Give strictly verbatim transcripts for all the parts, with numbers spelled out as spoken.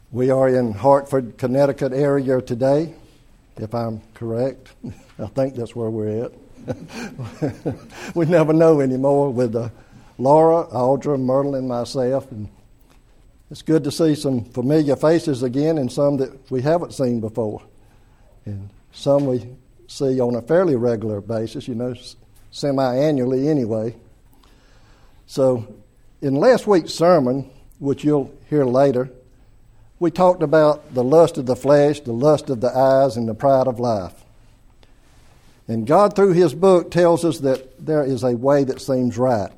We are in Hartford, Connecticut area today, if I'm correct. I think that's where we're at. We never know anymore with uh, Laura, Audra, Myrtle, and myself. And it's good to see some familiar faces again and some that we haven't seen before. And some we see on a fairly regular basis, you know, semi-annually anyway. So in last week's sermon, which you'll hear later, we talked about the lust of the flesh, the lust of the eyes, and the pride of life. And God, through His book, tells us that there is a way that seems right.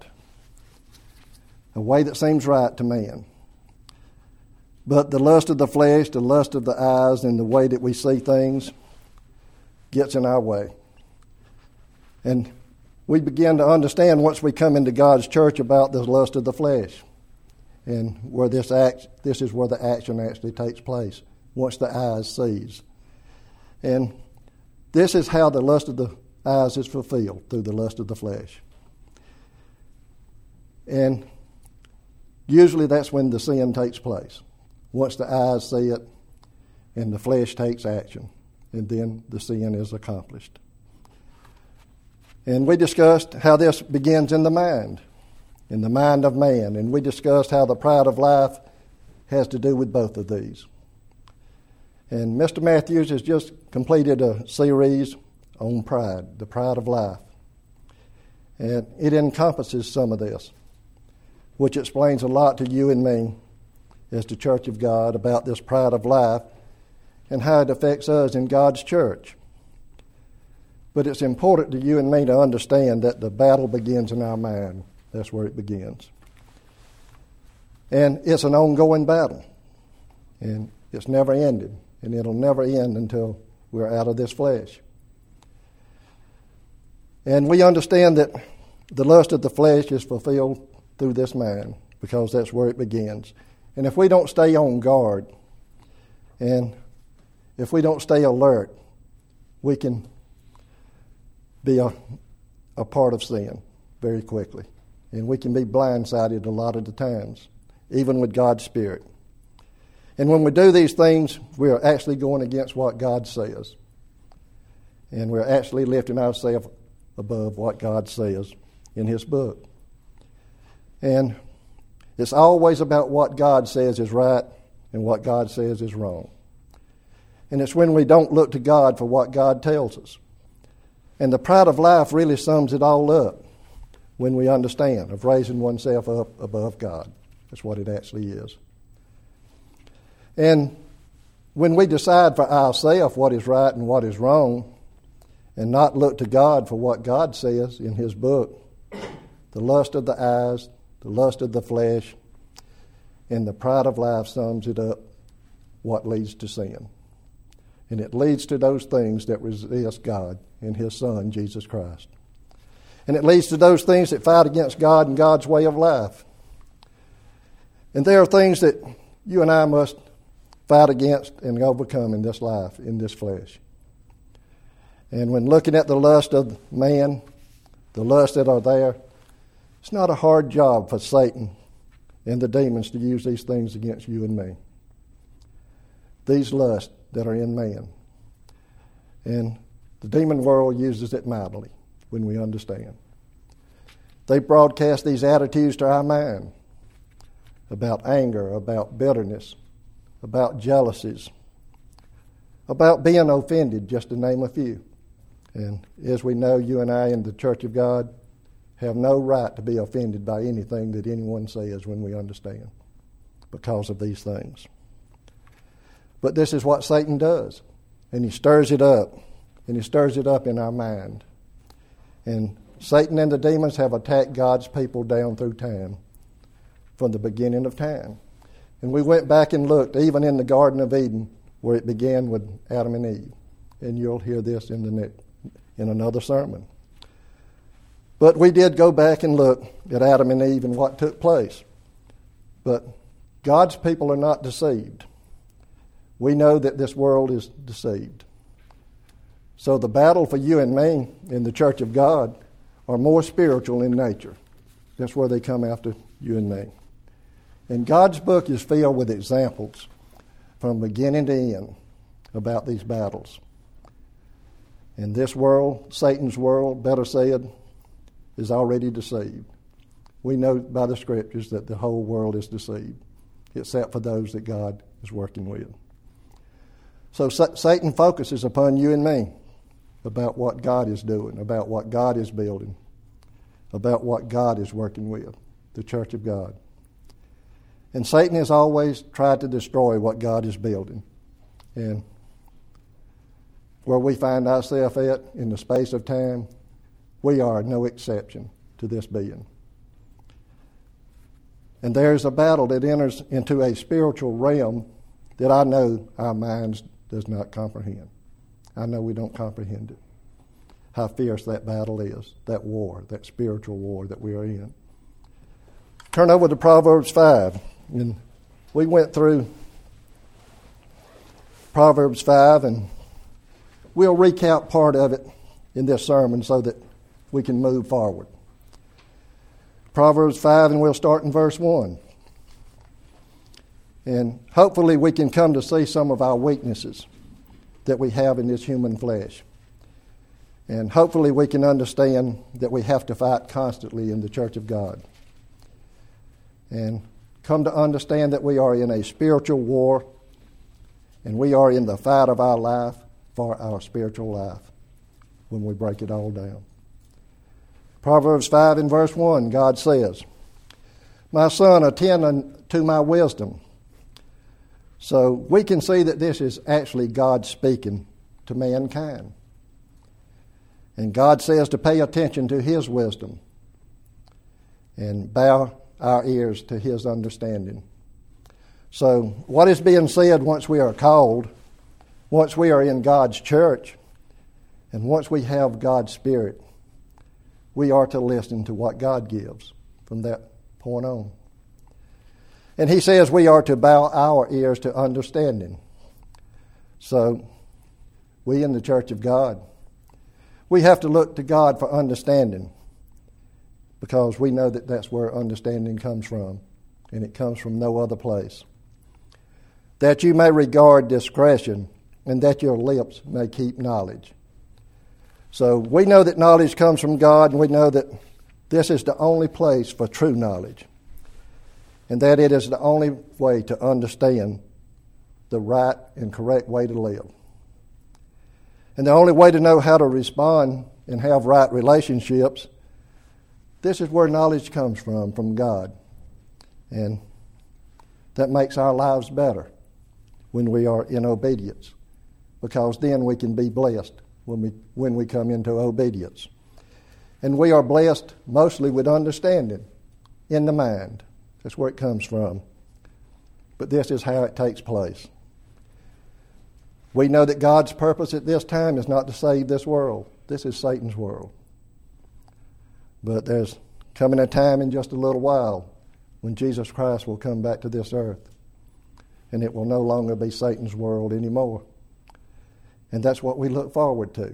A way that seems right to man. But the lust of the flesh, the lust of the eyes, and the way that we see things gets in our way. And we begin to understand once we come into God's church about the lust of the flesh. And where this act, this is where the action actually takes place, once the eyes sees. And this is how the lust of the eyes is fulfilled, through the lust of the flesh. And usually that's when the sin takes place. Once the eyes see it, and the flesh takes action, and then the sin is accomplished. And we discussed how this begins in the mind. In the mind of man, and we discussed how the pride of life has to do with both of these. And Mister Matthews has just completed a series on pride, the pride of life. And it encompasses some of this, which explains a lot to you and me as the Church of God about this pride of life and how it affects us in God's church. But it's important to you and me to understand that the battle begins in our mind. That's where it begins. And it's an ongoing battle. And it's never ended. And it'll never end until we're out of this flesh. And we understand that the lust of the flesh is fulfilled through this mind, because that's where it begins. And if we don't stay on guard, and if we don't stay alert, we can be a, a part of sin very quickly. And we can be blindsided a lot of the times, even with God's Spirit. And when we do these things, we are actually going against what God says. And we're actually lifting ourselves above what God says in His book. And it's always about what God says is right and what God says is wrong. And it's when we don't look to God for what God tells us. And the pride of life really sums it all up. When we understand, of raising oneself up above God. That's what it actually is. And when we decide for ourselves what is right and what is wrong, and not look to God for what God says in His book, the lust of the eyes, the lust of the flesh, and the pride of life sums it up, what leads to sin. And it leads to those things that resist God and His Son, Jesus Christ. And it leads to those things that fight against God and God's way of life. And there are things that you and I must fight against and overcome in this life, in this flesh. And when looking at the lust of man, the lusts that are there, it's not a hard job for Satan and the demons to use these things against you and me. These lusts that are in man. And the demon world uses it mightily. When we understand. They broadcast these attitudes to our mind about anger, about bitterness, about jealousies, about being offended, just to name a few. And as we know, you and I in the Church of God have no right to be offended by anything that anyone says when we understand, because of these things. But this is what Satan does, and he stirs it up, and he stirs it up in our mind. And Satan and the demons have attacked God's people down through time, from the beginning of time. And we went back and looked, even in the Garden of Eden, where it began with Adam and Eve. And you'll hear this in the next, in another sermon. But we did go back and look at Adam and Eve and what took place. But God's people are not deceived. We know that this world is deceived. So the battle for you and me in the Church of God are more spiritual in nature. That's where they come after you and me. And God's book is filled with examples from beginning to end about these battles. And this world, Satan's world, better said, is already deceived. We know by the Scriptures that the whole world is deceived, except for those that God is working with. So Sa- Satan focuses upon you and me about what God is doing, about what God is building, about what God is working with, the church of God. And Satan has always tried to destroy what God is building. And where we find ourselves at in the space of time, we are no exception to this being. And there is a battle that enters into a spiritual realm that I know our minds does not comprehend. I know we don't comprehend it. How fierce that battle is, that war, that spiritual war that we are in. Turn over to Proverbs five. And we went through Proverbs five, and we'll recap part of it in this sermon so that we can move forward. Proverbs five, and we'll start in verse one. And hopefully we can come to see some of our weaknesses that we have in this human flesh. And hopefully we can understand that we have to fight constantly in the church of God. And come to understand that we are in a spiritual war, and we are in the fight of our life for our spiritual life when we break it all down. Proverbs five and verse one, God says, "My son, attend to my wisdom." So we can see that this is actually God speaking to mankind. And God says to pay attention to His wisdom and bow our ears to His understanding. So what is being said once we are called, once we are in God's church, and once we have God's Spirit, we are to listen to what God gives from that point on. And He says we are to bow our ears to understanding. So we in the church of God, we have to look to God for understanding, because we know that that's where understanding comes from, and it comes from no other place. That you may regard discretion, and that your lips may keep knowledge. So we know that knowledge comes from God, and we know that this is the only place for true knowledge, and that it is the only way to understand the right and correct way to live. And the only way to know how to respond and have right relationships, this is where knowledge comes from, from God. And that makes our lives better when we are in obedience, because then we can be blessed when we when we come into obedience. And we are blessed mostly with understanding in the mind. That's where it comes from. But this is how it takes place. We know that God's purpose at this time is not to save this world. This is Satan's world. But there's coming a time in just a little while when Jesus Christ will come back to this earth, and it will no longer be Satan's world anymore. And that's what we look forward to.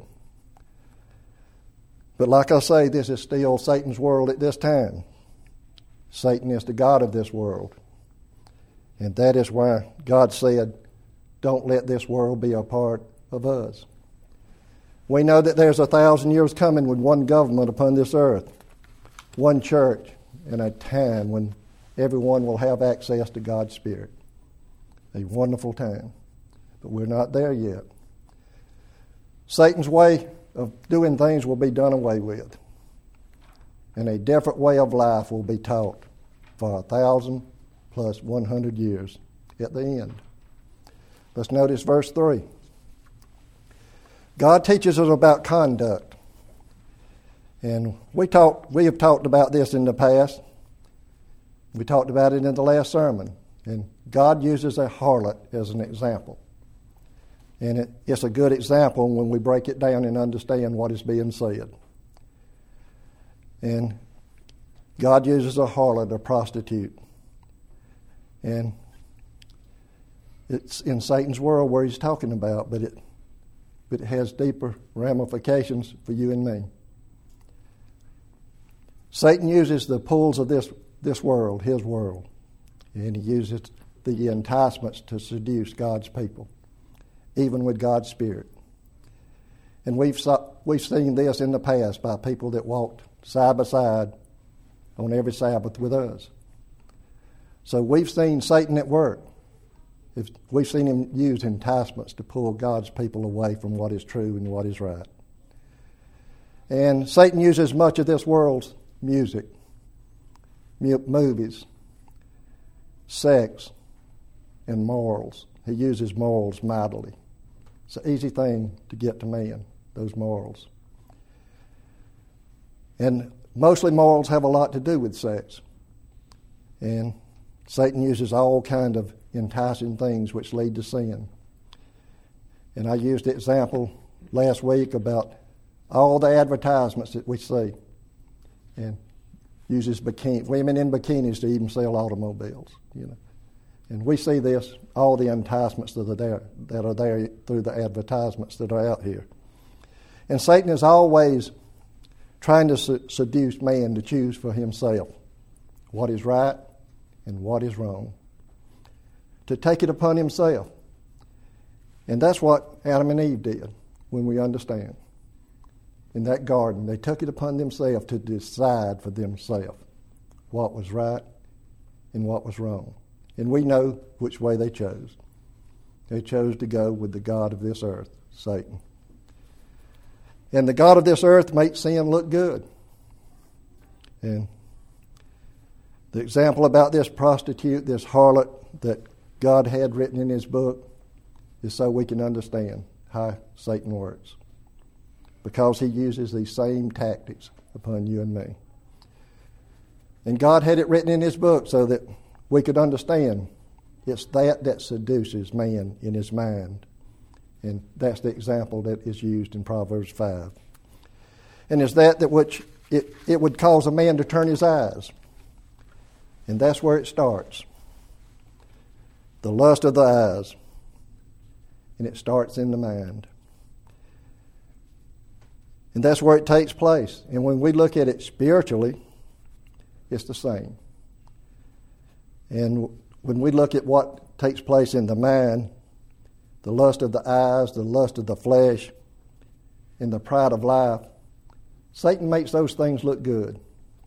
But like I say, this is still Satan's world at this time. Satan is the god of this world. And that is why God said, don't let this world be a part of us. We know that there's a thousand years coming with one government upon this earth, one church, and a time when everyone will have access to God's Spirit. A wonderful time. But we're not there yet. Satan's way of doing things will be done away with, and a different way of life will be taught for a thousand plus one hundred years at the end. Let's notice verse three. God teaches us about conduct. And we talked, we have talked about this in the past. We talked about it in the last sermon. And God uses a harlot as an example. And it, it's a good example when we break it down and understand what is being said. And God uses a harlot, a prostitute. And it's in Satan's world where he's talking about, but it but it has deeper ramifications for you and me. Satan uses the pulls of this, this world, his world, and he uses the enticements to seduce God's people, even with God's Spirit. And we've saw, we've seen this in the past by people that walked side by side on every Sabbath with us. So we've seen Satan at work. If we've seen him use enticements to pull God's people away from what is true and what is right. And Satan uses much of this world's music, movies, sex, and morals. He uses morals mightily. It's an easy thing to get to man, those morals. And mostly morals have a lot to do with sex. And Satan uses all kind of enticing things which lead to sin. And I used the example last week about all the advertisements that we see, and uses bikini, women in bikinis to even sell automobiles, you know. And we see this, all the enticements that are there, that are there through the advertisements that are out here. And Satan is always trying to su- seduce man to choose for himself what is right and what is wrong, to take it upon himself. And that's what Adam and Eve did when we understand. In that garden, they took it upon themselves to decide for themselves what was right and what was wrong. And we know which way they chose. They chose to go with the god of this earth, Satan. And the god of this earth makes sin look good. And the example about this prostitute, this harlot that God had written in his book, is so we can understand how Satan works. Because he uses these same tactics upon you and me. And God had it written in his book so that we could understand it's that that seduces man in his mind. And that's the example that is used in Proverbs five. And it's that that which it, it would cause a man to turn his eyes. And that's where it starts. The lust of the eyes. And it starts in the mind. And that's where it takes place. And when we look at it spiritually, it's the same. And when we look at what takes place in the mind, the lust of the eyes, the lust of the flesh, and the pride of life, Satan makes those things look good.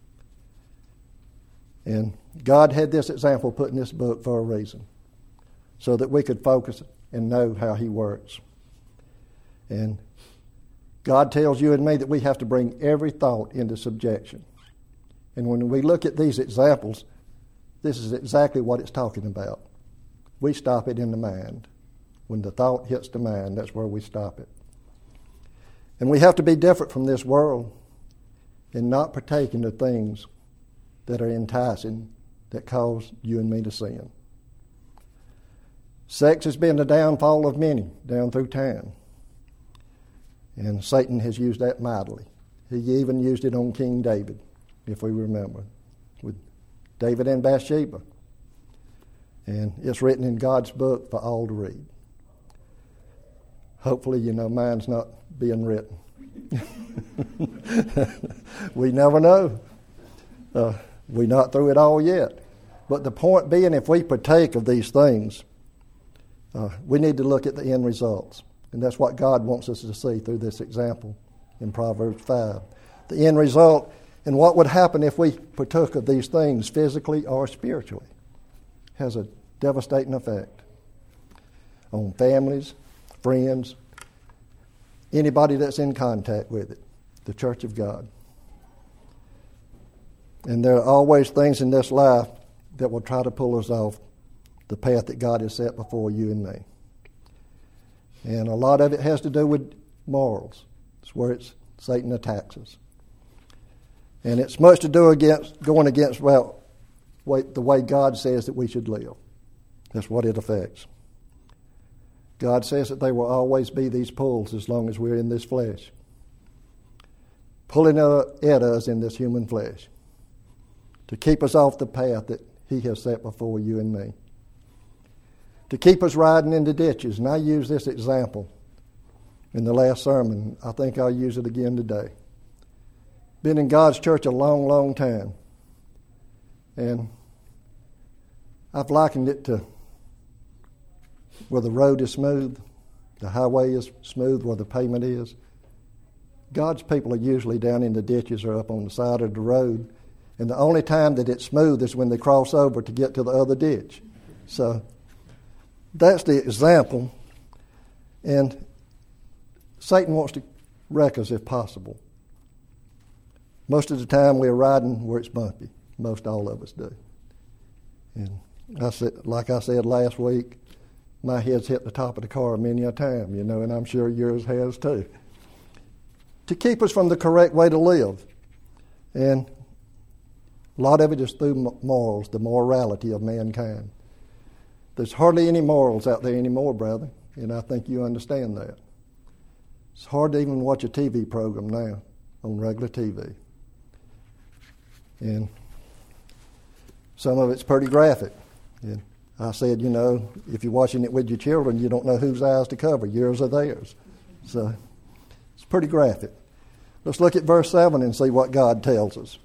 And God had this example put in this book for a reason, so that we could focus and know how he works. And God tells you and me that we have to bring every thought into subjection. And when we look at these examples, this is exactly what it's talking about. We stop it in the mind. When the thought hits the mind, that's where we stop it. And we have to be different from this world and not partake in the things that are enticing, that cause you and me to sin. Sex has been the downfall of many down through time. And Satan has used that mightily. He even used it on King David, if we remember, with David and Bathsheba. And it's written in God's book for all to read. Hopefully, you know, mine's not being written. We never know. Uh, we're not through it all yet. But the point being, if we partake of these things, uh, we need to look at the end results. And that's what God wants us to see through this example in Proverbs five. The end result and what would happen if we partook of these things physically or spiritually has a devastating effect on families, friends, anybody that's in contact with it, the church of God. And there are always things in this life that will try to pull us off the path that God has set before you and me. And a lot of it has to do with morals. It's where it's Satan attacks us. And it's much to do against going against, well, the way God says that we should live. That's what it affects. God says that there will always be these pulls as long as we're in this flesh, pulling at us in this human flesh to keep us off the path that he has set before you and me, to keep us riding into ditches. And I use this example in the last sermon. I think I'll use it again today. Been in God's church a long, long time. And I've likened it to where the road is smooth, the highway is smooth where the pavement is. God's people are usually down in the ditches or up on the side of the road, and the only time that it's smooth is when they cross over to get to the other ditch. So that's the example, and Satan wants to wreck us if possible. Most of the time we're riding where it's bumpy. Most all of us do. And I said, like I said last week, my head's hit the top of the car many a time, you know, and I'm sure yours has too. To keep us from the correct way to live. And a lot of it is through morals, the morality of mankind. There's hardly any morals out there anymore, brother, and I think you understand that. It's hard to even watch a T V program now on regular T V. And some of it's pretty graphic. And I said, you know, if you're watching it with your children, you don't know whose eyes to cover, yours or theirs. So it's pretty graphic. Let's look at verse seven and see what God tells us.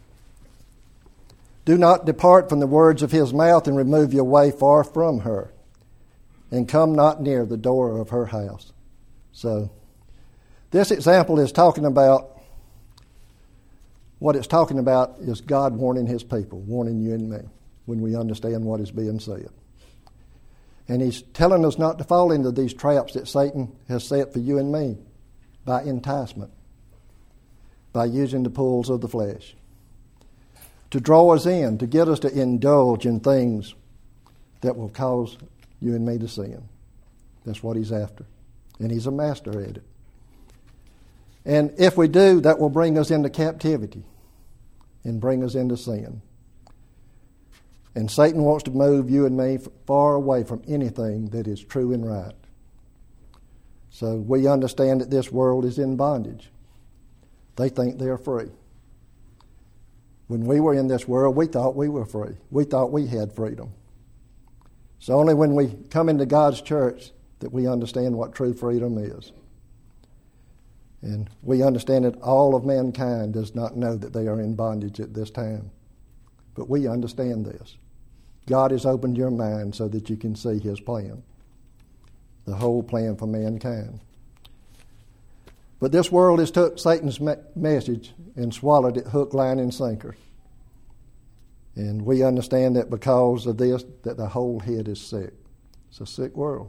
Do not depart from the words of his mouth, and remove your way far from her, and come not near the door of her house. So this example is talking about, what it's talking about is God warning his people, warning you and me, when we understand what is being said. And he's telling us not to fall into these traps that Satan has set for you and me by enticement, by using the pulls of the flesh, to draw us in, to get us to indulge in things that will cause you and me to sin. That's what he's after. And he's a master at it. And if we do, that will bring us into captivity and bring us into sin. And Satan wants to move you and me far away from anything that is true and right. So we understand that this world is in bondage. They think they're free. When we were in this world, we thought we were free. We thought we had freedom. It's only when we come into God's church that we understand what true freedom is. And we understand that all of mankind does not know that they are in bondage at this time. But we understand this. God has opened your mind so that you can see his plan, the whole plan for mankind. But this world has took Satan's me- message and swallowed it hook, line, and sinker. And we understand that because of this, that the whole head is sick. It's a sick world.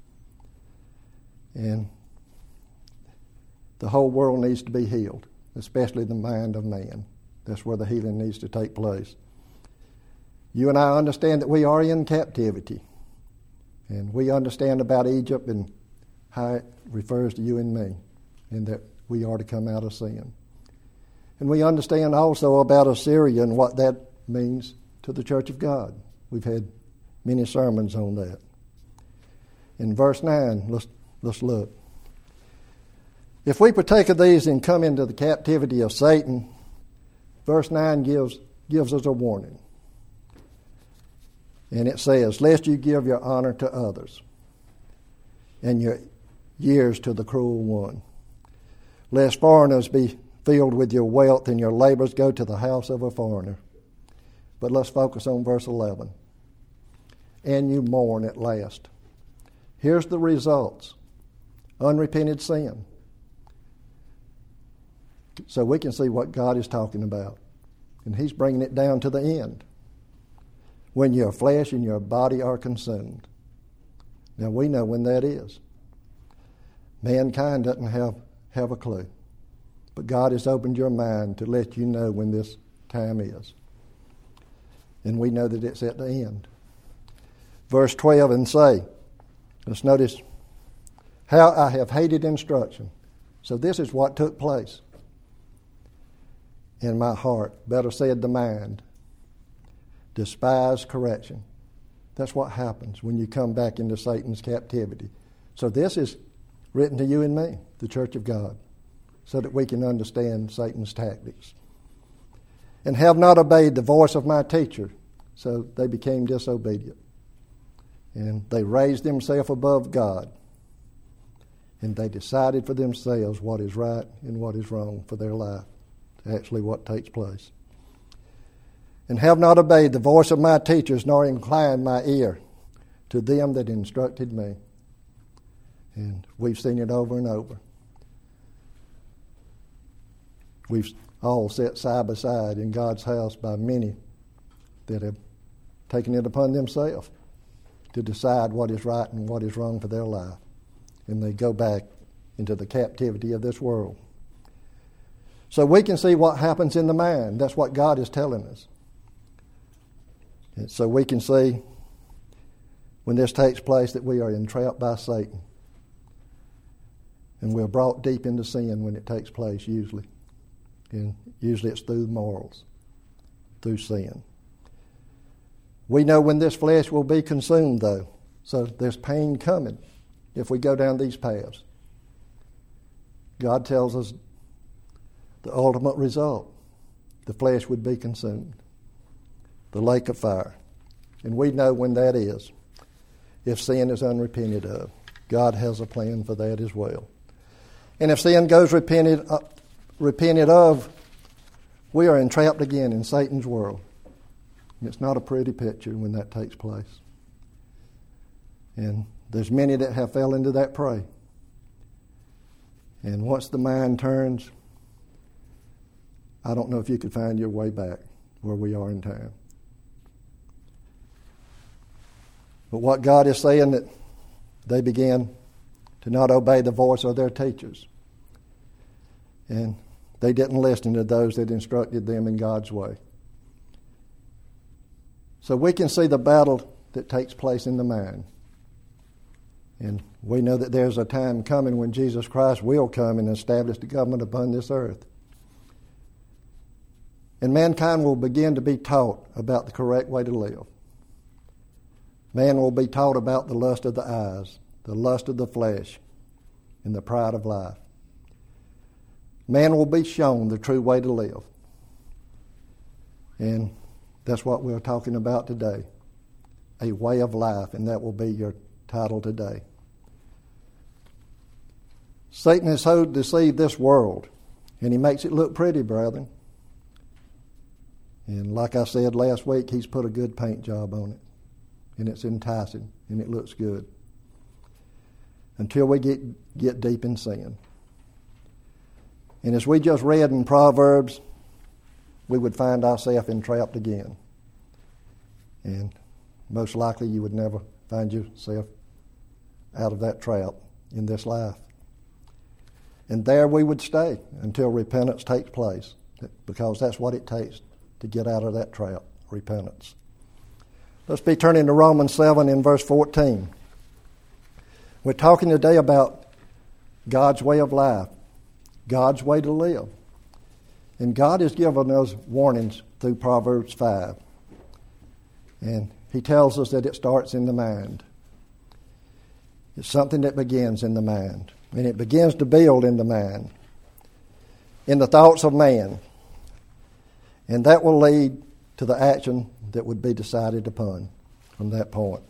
And the whole world needs to be healed, especially the mind of man. That's where the healing needs to take place. You and I understand that we are in captivity. And we understand about Egypt and how it refers to you and me, and that we are to come out of sin. And we understand also about Assyria and what that means to the church of God. We've had many sermons on that. In verse nine, let's, let's look. If we partake of these and come into the captivity of Satan, verse nine gives, gives us a warning. And it says, lest you give your honor to others and your years to the cruel one, lest foreigners be filled with your wealth and your labors go to the house of a foreigner. But let's focus on verse eleven. And you mourn at last. Here's the results. Unrepented sin. So we can see what God is talking about. And he's bringing it down to the end. When your flesh and your body are consumed. Now we know when that is. Mankind doesn't have, have a clue. But God has opened your mind to let you know when this time is. And we know that it's at the end. Verse twelve, and say, let's notice, how I have hated instruction. So this is what took place in my heart. Better said, the mind. Despise correction. That's what happens when you come back into Satan's captivity. So this is written to you and me, the church of God, so that we can understand Satan's tactics. And have not obeyed the voice of my teacher. So they became disobedient. And they raised themselves above God. And they decided for themselves what is right and what is wrong for their life. Actually what takes place. And have not obeyed the voice of my teachers, nor inclined my ear to them that instructed me. And we've seen it over and over. We've all sat side by side in God's house by many that have taken it upon themselves to decide what is right and what is wrong for their life. And they go back into the captivity of this world. So we can see what happens in the mind. That's what God is telling us. And so we can see when this takes place that we are entrapped by Satan. And we're brought deep into sin when it takes place, usually. And usually it's through morals, through sin. We know when this flesh will be consumed, though. So there's pain coming if we go down these paths. God tells us the ultimate result. The flesh would be consumed. The lake of fire. And we know when that is. If sin is unrepented of. God has a plan for that as well. And if sin goes repented, uh, repented of, we are entrapped again in Satan's world. And it's not a pretty picture when that takes place. And there's many that have fell into that prey. And once the mind turns, I don't know if you could find your way back where we are in time. But what God is saying, that they began to not obey the voice of their teachers. And they didn't listen to those that instructed them in God's way. So we can see the battle that takes place in the mind. And we know that there's a time coming when Jesus Christ will come and establish the government upon this earth. And mankind will begin to be taught about the correct way to live. Man will be taught about the lust of the eyes, the lust of the flesh, and the pride of life. Man will be shown the true way to live. And that's what we're talking about today. A way of life, and that will be your title today. Satan has so deceived this world, and he makes it look pretty, brethren. And like I said last week, he's put a good paint job on it. And it's enticing, and it looks good. Until we get, get deep in sin. And as we just read in Proverbs, we would find ourselves entrapped again. And most likely you would never find yourself out of that trap in this life. And there we would stay until repentance takes place, because that's what it takes to get out of that trap, repentance. Let's be turning to Romans seven in verse fourteen. We're talking today about God's way of life, God's way to live. And God has given us warnings through Proverbs five. And he tells us that it starts in the mind. It's something that begins in the mind. And it begins to build in the mind, in the thoughts of man. And that will lead to the action that would be decided upon from that point.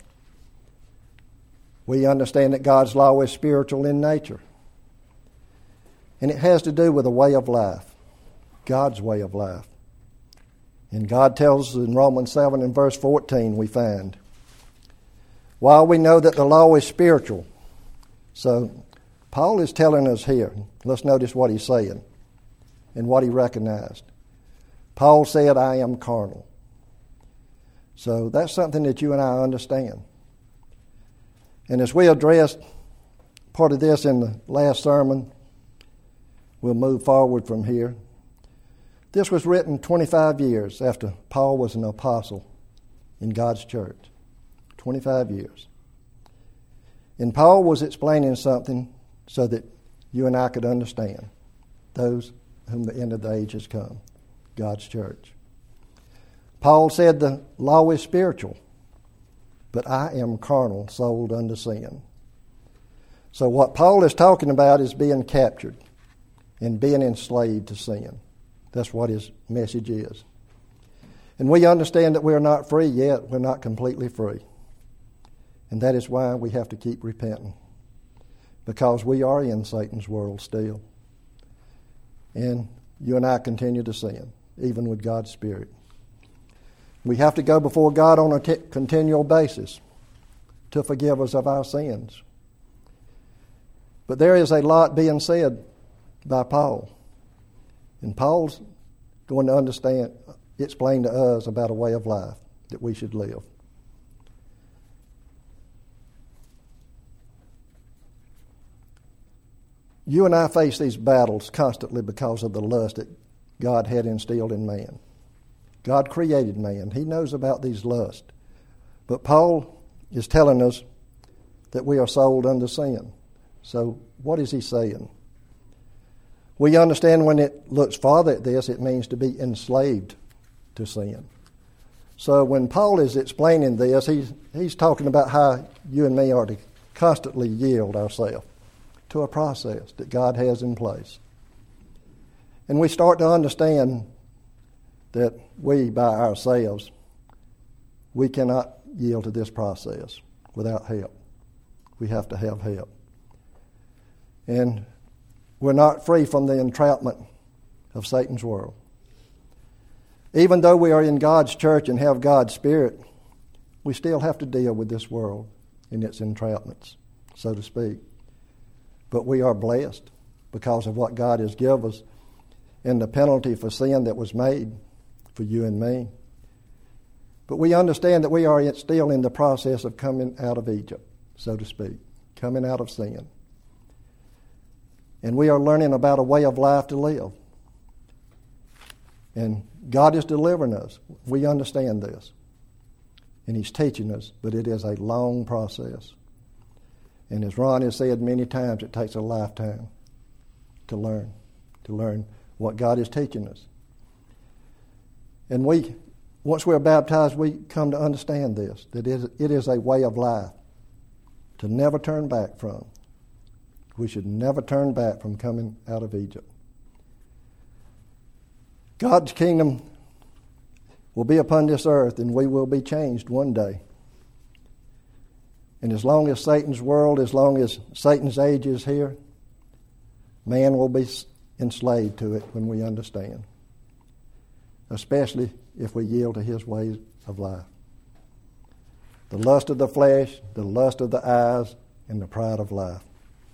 We understand that God's law is spiritual in nature. And it has to do with a way of life, God's way of life. And God tells us in Romans seven and verse fourteen, we find, while we know that the law is spiritual. So Paul is telling us here, let's notice what he's saying and what he recognized. Paul said, I am carnal. So that's something that you and I understand. And as we addressed part of this in the last sermon, we'll move forward from here. This was written twenty-five years after Paul was an apostle in God's church. twenty-five years. And Paul was explaining something so that you and I could understand those whom the end of the age has come, God's church. Paul said the law is spiritual, but I am carnal, sold unto sin. So what Paul is talking about is being captured and being enslaved to sin. That's what his message is. And we understand that we're not free yet. We're not completely free. And that is why we have to keep repenting. Because we are in Satan's world still. And you and I continue to sin, even with God's Spirit. We have to go before God on a t- continual basis to forgive us of our sins. But there is a lot being said by Paul. And Paul's going to understand, explain to us about a way of life that we should live. You and I face these battles constantly because of the lust that God had instilled in man. God created man. He knows about these lusts. But Paul is telling us that we are sold unto sin. So what is he saying? We understand when it looks farther at this, it means to be enslaved to sin. So when Paul is explaining this, he's, he's talking about how you and me are to constantly yield ourselves to a process that God has in place. And we start to understand that we, by ourselves, we cannot yield to this process without help. We have to have help. And we're not free from the entrapment of Satan's world. Even though we are in God's church and have God's Spirit, we still have to deal with this world and its entrapments, so to speak. But we are blessed because of what God has given us and the penalty for sin that was made for you and me. But we understand that we are still in the process of coming out of Egypt, so to speak, coming out of sin. And we are learning about a way of life to live. And God is delivering us. We understand this. And He's teaching us, but it is a long process. And as Ron has said many times, it takes a lifetime to learn, to learn what God is teaching us. And we, once we're baptized, we come to understand this, that it is a way of life to never turn back from. We should never turn back from coming out of Egypt. God's kingdom will be upon this earth, and we will be changed one day. And as long as Satan's world, as long as Satan's age is here, man will be enslaved to it when we understand, especially if we yield to his ways of life. The lust of the flesh, the lust of the eyes, and the pride of life.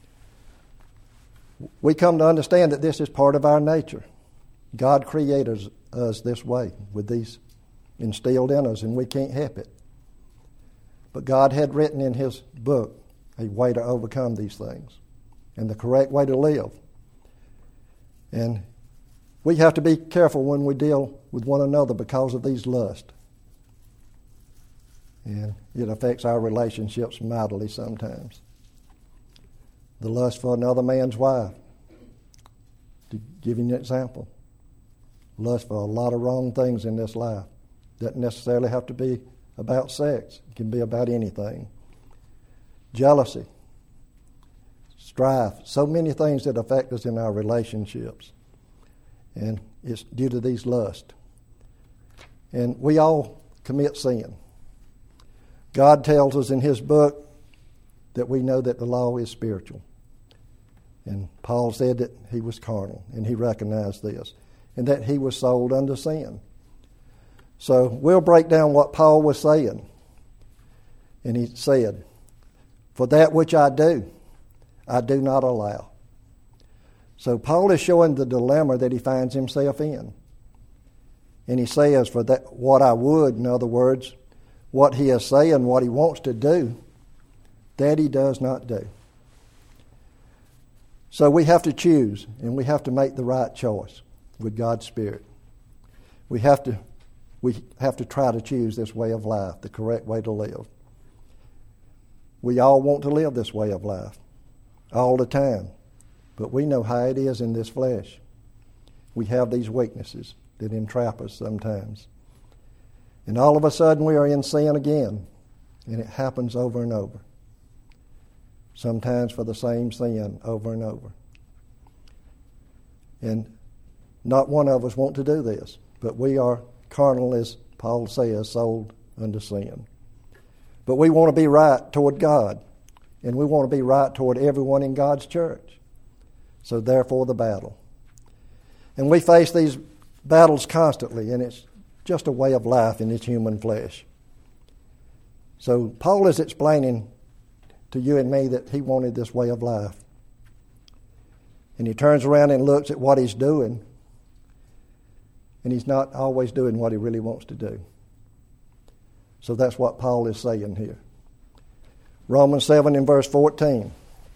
We come to understand that this is part of our nature. God created us this way, with these instilled in us, and we can't help it. But God had written in His book a way to overcome these things and the correct way to live. And we have to be careful when we deal with one another because of these lusts. And it affects our relationships mightily sometimes. The lust for another man's wife. To give you an example. Lust for a lot of wrong things in this life. Doesn't necessarily have to be about sex. It can be about anything. Jealousy. Strife. So many things that affect us in our relationships. And it's due to these lusts. And we all commit sin. God tells us in His book that we know that the law is spiritual. And Paul said that he was carnal, and he recognized this, and that he was sold unto sin. So we'll break down what Paul was saying. And he said, "For that which I do, I do not allow." So Paul is showing the dilemma that he finds himself in. And he says, for that what I would, in other words, what he is saying, what he wants to do, that he does not do. So we have to choose, and we have to make the right choice with God's Spirit. We have to we have to try to choose this way of life, the correct way to live. We all want to live this way of life all the time, but we know how it is in this flesh. We have these weaknesses that entrap us sometimes. And all of a sudden we are in sin again, and it happens over and over. Sometimes for the same sin over and over. And not one of us want to do this, but we are carnal, as Paul says, sold unto sin. But we want to be right toward God, and we want to be right toward everyone in God's church. So therefore the battle. And we face these battles constantly, and it's just a way of life in this human flesh. So Paul is explaining to you and me that he wanted this way of life. And he turns around and looks at what he's doing, and he's not always doing what he really wants to do. So that's what Paul is saying here. Romans seven in verse fourteen.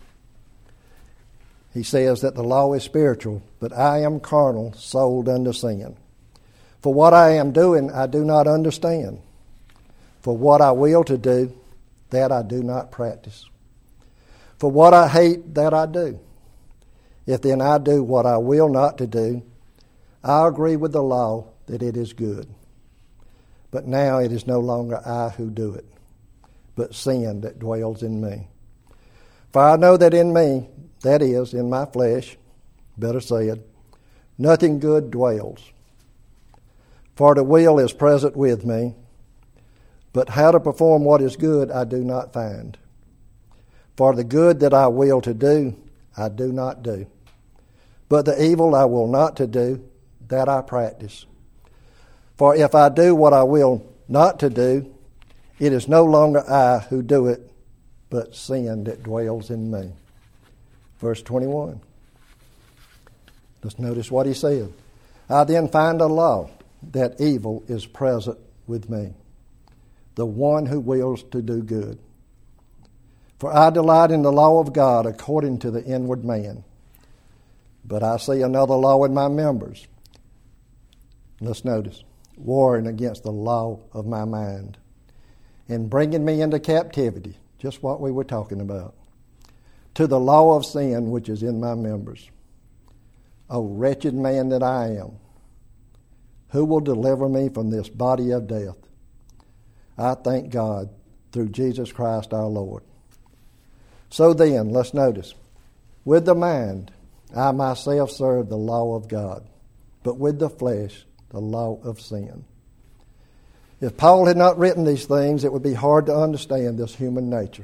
He says that the law is spiritual, but I am carnal, sold unto sin. For what I am doing, I do not understand. For what I will to do, that I do not practice. For what I hate, that I do. If then I do what I will not to do, I agree with the law that it is good. But now it is no longer I who do it, but sin that dwells in me. For I know that in me, that is, in my flesh, better said, nothing good dwells. For the will is present with me, but how to perform what is good I do not find. For the good that I will to do, I do not do. But the evil I will not to do, that I practice. For if I do what I will not to do, it is no longer I who do it, but sin that dwells in me. Verse twenty-one. Let's notice what he said. I then find a law, that evil is present with me, the one who wills to do good. For I delight in the law of God according to the inward man. But I see another law in my members. Let's notice. Warring against the law of my mind and bringing me into captivity, just what we were talking about, to the law of sin which is in my members. O wretched man that I am, who will deliver me from this body of death? I thank God through Jesus Christ our Lord. So then, let's notice, with the mind, I myself serve the law of God, but with the flesh, the law of sin. If Paul had not written these things, it would be hard to understand this human nature.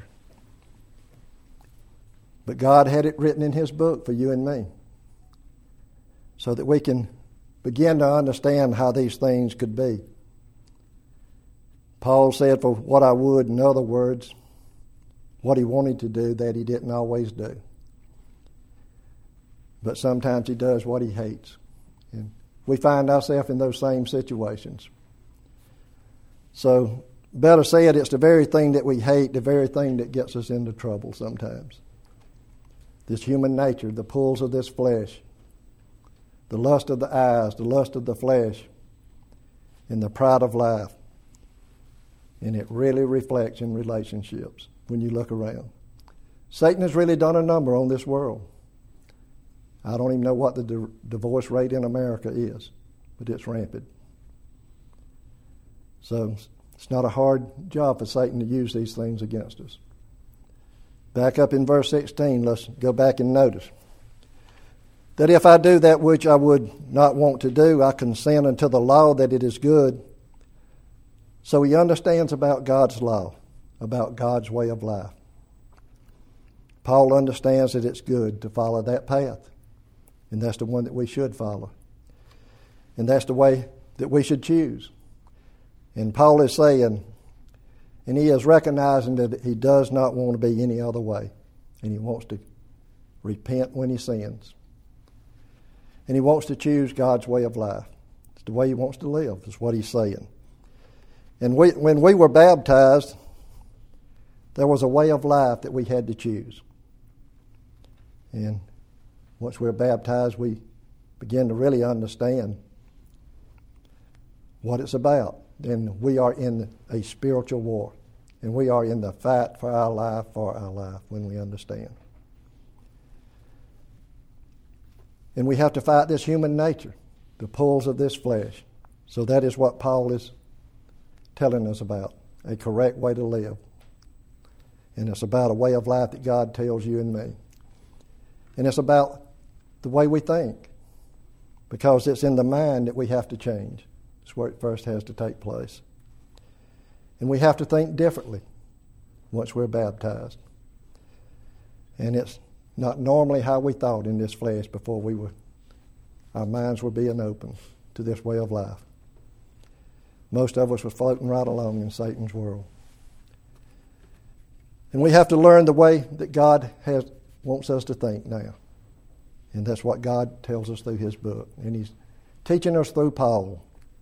But God had it written in his book for you and me, so that we can begin to understand how these things could be. Paul said, for what I would, in other words, what he wanted to do that he didn't always do. But sometimes he does what he hates. And we find ourselves in those same situations. So, better said, it's the very thing that we hate, the very thing that gets us into trouble sometimes. This human nature, the pulls of this flesh, the lust of the eyes, the lust of the flesh, and the pride of life. And it really reflects in relationships when you look around. Satan has really done a number on this world. I don't even know what the di- divorce rate in America is, but it's rampant. So it's not a hard job for Satan to use these things against us. Back up in verse sixteen, let's go back and notice that if I do that which I would not want to do, I consent unto the law that it is good. So he understands about God's law, about God's way of life. Paul understands that it's good to follow that path, and that's the one that we should follow. And that's the way that we should choose. And Paul is saying, and he is recognizing that he does not want to be any other way, and he wants to repent when he sins. And he wants to choose God's way of life. It's the way he wants to live, is what he's saying. And we, when we were baptized, there was a way of life that we had to choose. And once we were baptized, we begin to really understand what it's about. Then we are in a spiritual war. And we are in the fight for our life, for our life, when we understand. And we have to fight this human nature, the pulls of this flesh. So that is what Paul is telling us about, a correct way to live. And it's about a way of life that God tells you and me. And it's about the way we think, because it's in the mind that we have to change. It's where it first has to take place. And we have to think differently once we're baptized. And it's not normally how we thought in this flesh before we were, our minds were being open to this way of life. Most of us were floating right along in Satan's world. And we have to learn the way that God has wants us to think now. And that's what God tells us through His book. And He's teaching us through Paul.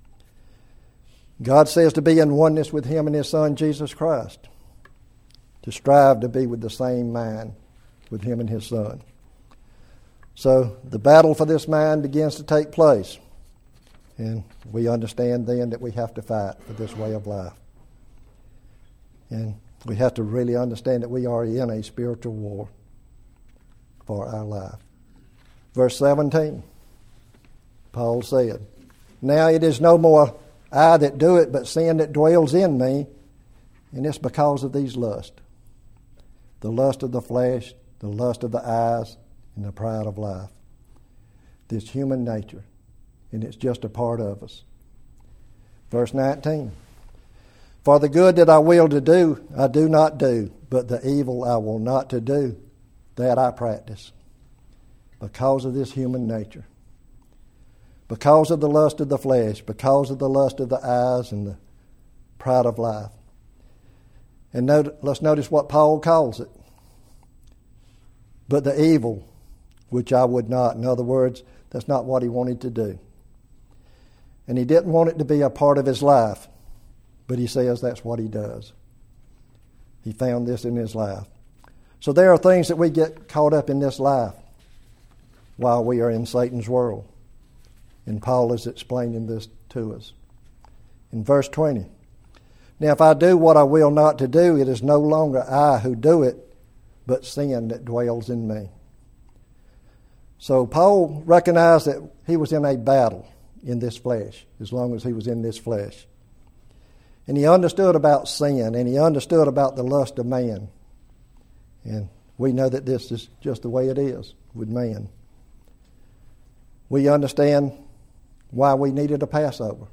God says to be in oneness with Him and His Son, Jesus Christ. To strive to be with the same mind with Him and His Son. So the battle for this mind begins to take place. And we understand then that we have to fight for this way of life. And we have to really understand that we are in a spiritual war for our life. Verse seventeen, Paul said, now it is no more I that do it, but sin that dwells in me, and it's because of these lusts. The lust of the flesh, the lust of the eyes, and the pride of life. This human nature, and it's just a part of us. Verse nineteen, for the good that I will to do, I do not do, but the evil I will not to do, that I practice. Because of this human nature. Because of the lust of the flesh, because of the lust of the eyes and the pride of life. And note, let's notice what Paul calls it. But the evil, which I would not. In other words, that's not what he wanted to do. And he didn't want it to be a part of his life. But he says that's what he does. He found this in his life. So there are things that we get caught up in this life while we are in Satan's world. And Paul is explaining this to us. In verse twenty, now if I do what I will not to do, it is no longer I who do it, but sin that dwells in me. So Paul recognized that he was in a battle in this flesh, as long as he was in this flesh. And he understood about sin, and he understood about the lust of man. And we know that this is just the way it is with man. We understand why we needed a Passover.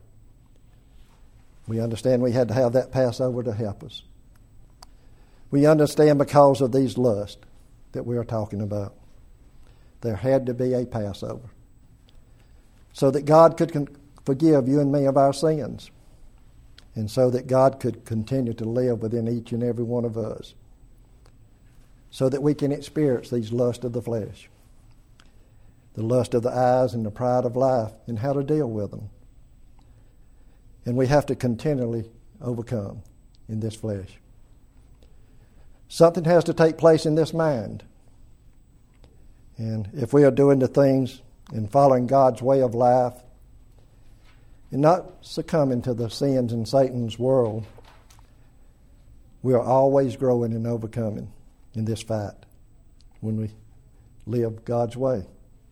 We understand we had to have that Passover to help us. We understand because of these lusts that we are talking about. There had to be a Passover so that God could con- forgive you and me of our sins, and so that God could continue to live within each and every one of us, so that we can experience these lusts of the flesh, the lust of the eyes and the pride of life, and how to deal with them. And we have to continually overcome in this flesh. Something has to take place in this mind. And if we are doing the things and following God's way of life and not succumbing to the sins in Satan's world, we are always growing and overcoming in this fight when we live God's way.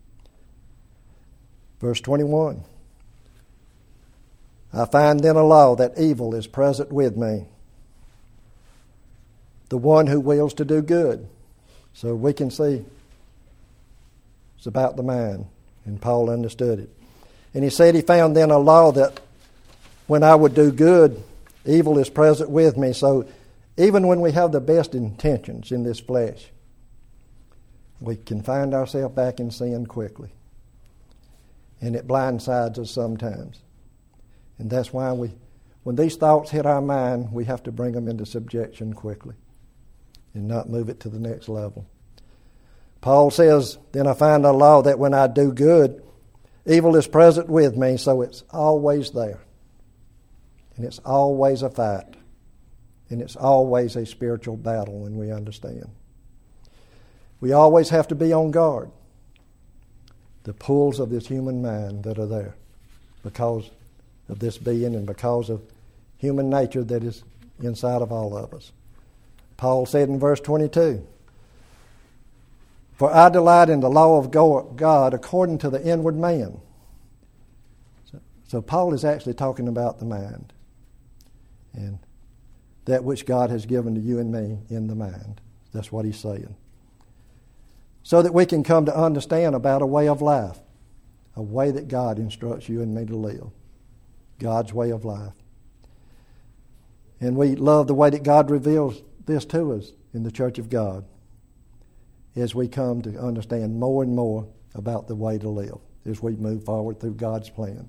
Verse twenty-one, I find then a law that evil is present with me, the one who wills to do good. So we can see it's about the mind, and Paul understood it. And he said he found then a law that when I would do good, evil is present with me. So even when we have the best intentions in this flesh, we can find ourselves back in sin quickly. And it blindsides us sometimes. And that's why we, when these thoughts hit our mind, we have to bring them into subjection quickly and not move it to the next level. Paul says, then I find a law that when I do good, evil is present with me, so it's always there. And it's always a fight. And it's always a spiritual battle when we understand. We always have to be on guard. The pulls of this human mind that are there because of this being and because of human nature that is inside of all of us. Paul said in verse twenty-two, for I delight in the law of God according to the inward man. So, so Paul is actually talking about the mind and that which God has given to you and me in the mind. That's what he's saying. So that we can come to understand about a way of life, a way that God instructs you and me to live, God's way of life. And we love the way that God reveals this to us in the Church of God as we come to understand more and more about the way to live as we move forward through God's plan.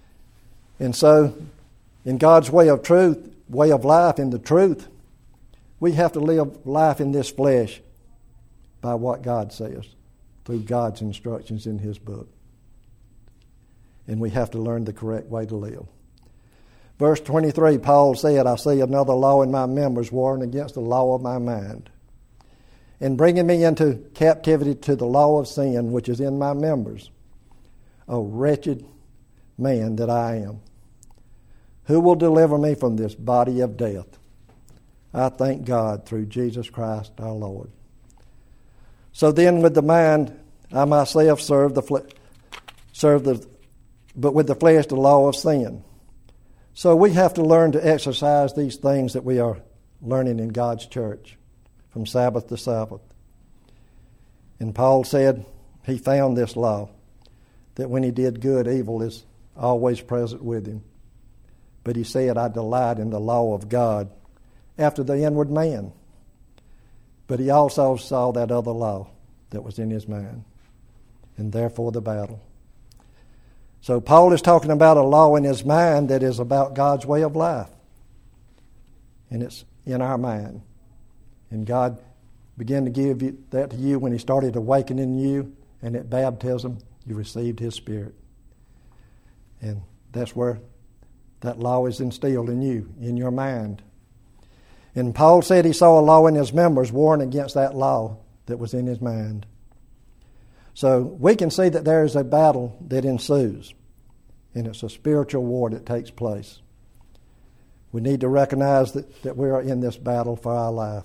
And so, in God's way of truth, way of life, in the truth, we have to live life in this flesh by what God says, through God's instructions in His book. And we have to learn the correct way to live. Verse twenty-three, Paul said, I see another law in my members, warring against the law of my mind, and bringing me into captivity to the law of sin, which is in my members. O wretched man that I am, who will deliver me from this body of death? I thank God through Jesus Christ our Lord. So then with the mind, I myself serve the flesh, serve the, but with the flesh the law of sin. So we have to learn to exercise these things that we are learning in God's church, from Sabbath to Sabbath. And Paul said he found this law, that when he did good, evil is always present with him. But he said, I delight in the law of God after the inward man. But he also saw that other law that was in his mind, and therefore the battle. So Paul is talking about a law in his mind that is about God's way of life. And it's in our mind. And God began to give you, that to you when He started awakening you, and at baptism you received His Spirit. And that's where that law is instilled in you, in your mind. And Paul said he saw a law in his members warring against that law that was in his mind. So we can see that there is a battle that ensues, and it's a spiritual war that takes place. We need to recognize that, that we are in this battle for our life.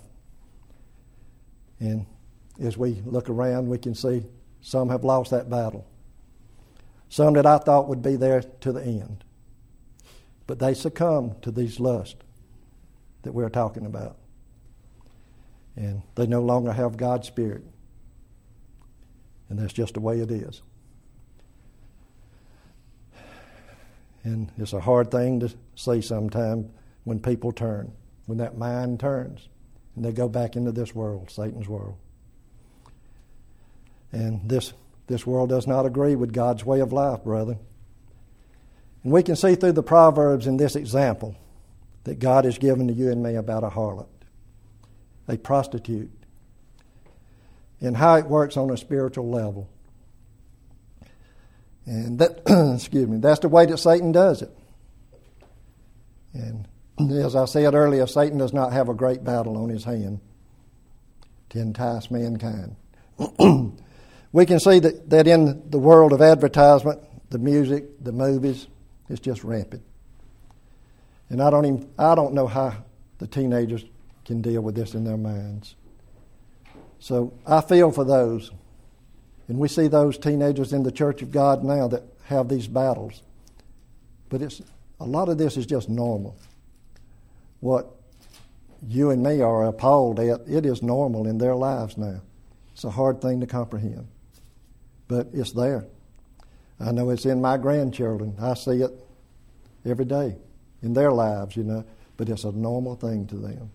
And as we look around, we can see some have lost that battle. Some that I thought would be there to the end. But they succumb to these lusts that we're talking about. And they no longer have God's Spirit. And that's just the way it is. And it's a hard thing to see sometimes when people turn, when that mind turns, and they go back into this world, Satan's world. And this this world does not agree with God's way of life, brother. And we can see through the Proverbs in this example that God has given to you and me about a harlot, a prostitute, and how it works on a spiritual level. And that, excuse me, that's the way that Satan does it. And as I said earlier, Satan does not have a great battle on his hand to entice mankind. We can see that, that in the world of advertisement, the music, the movies, it's just rampant. And I don't even, I don't know how the teenagers can deal with this in their minds. So I feel for those. And we see those teenagers in the Church of God now that have these battles. But it's a lot of this is just normal. What you and me are appalled at, it is normal in their lives now. It's a hard thing to comprehend. But it's there. I know it's in my grandchildren. I see it every day in their lives, you know. But it's a normal thing to them.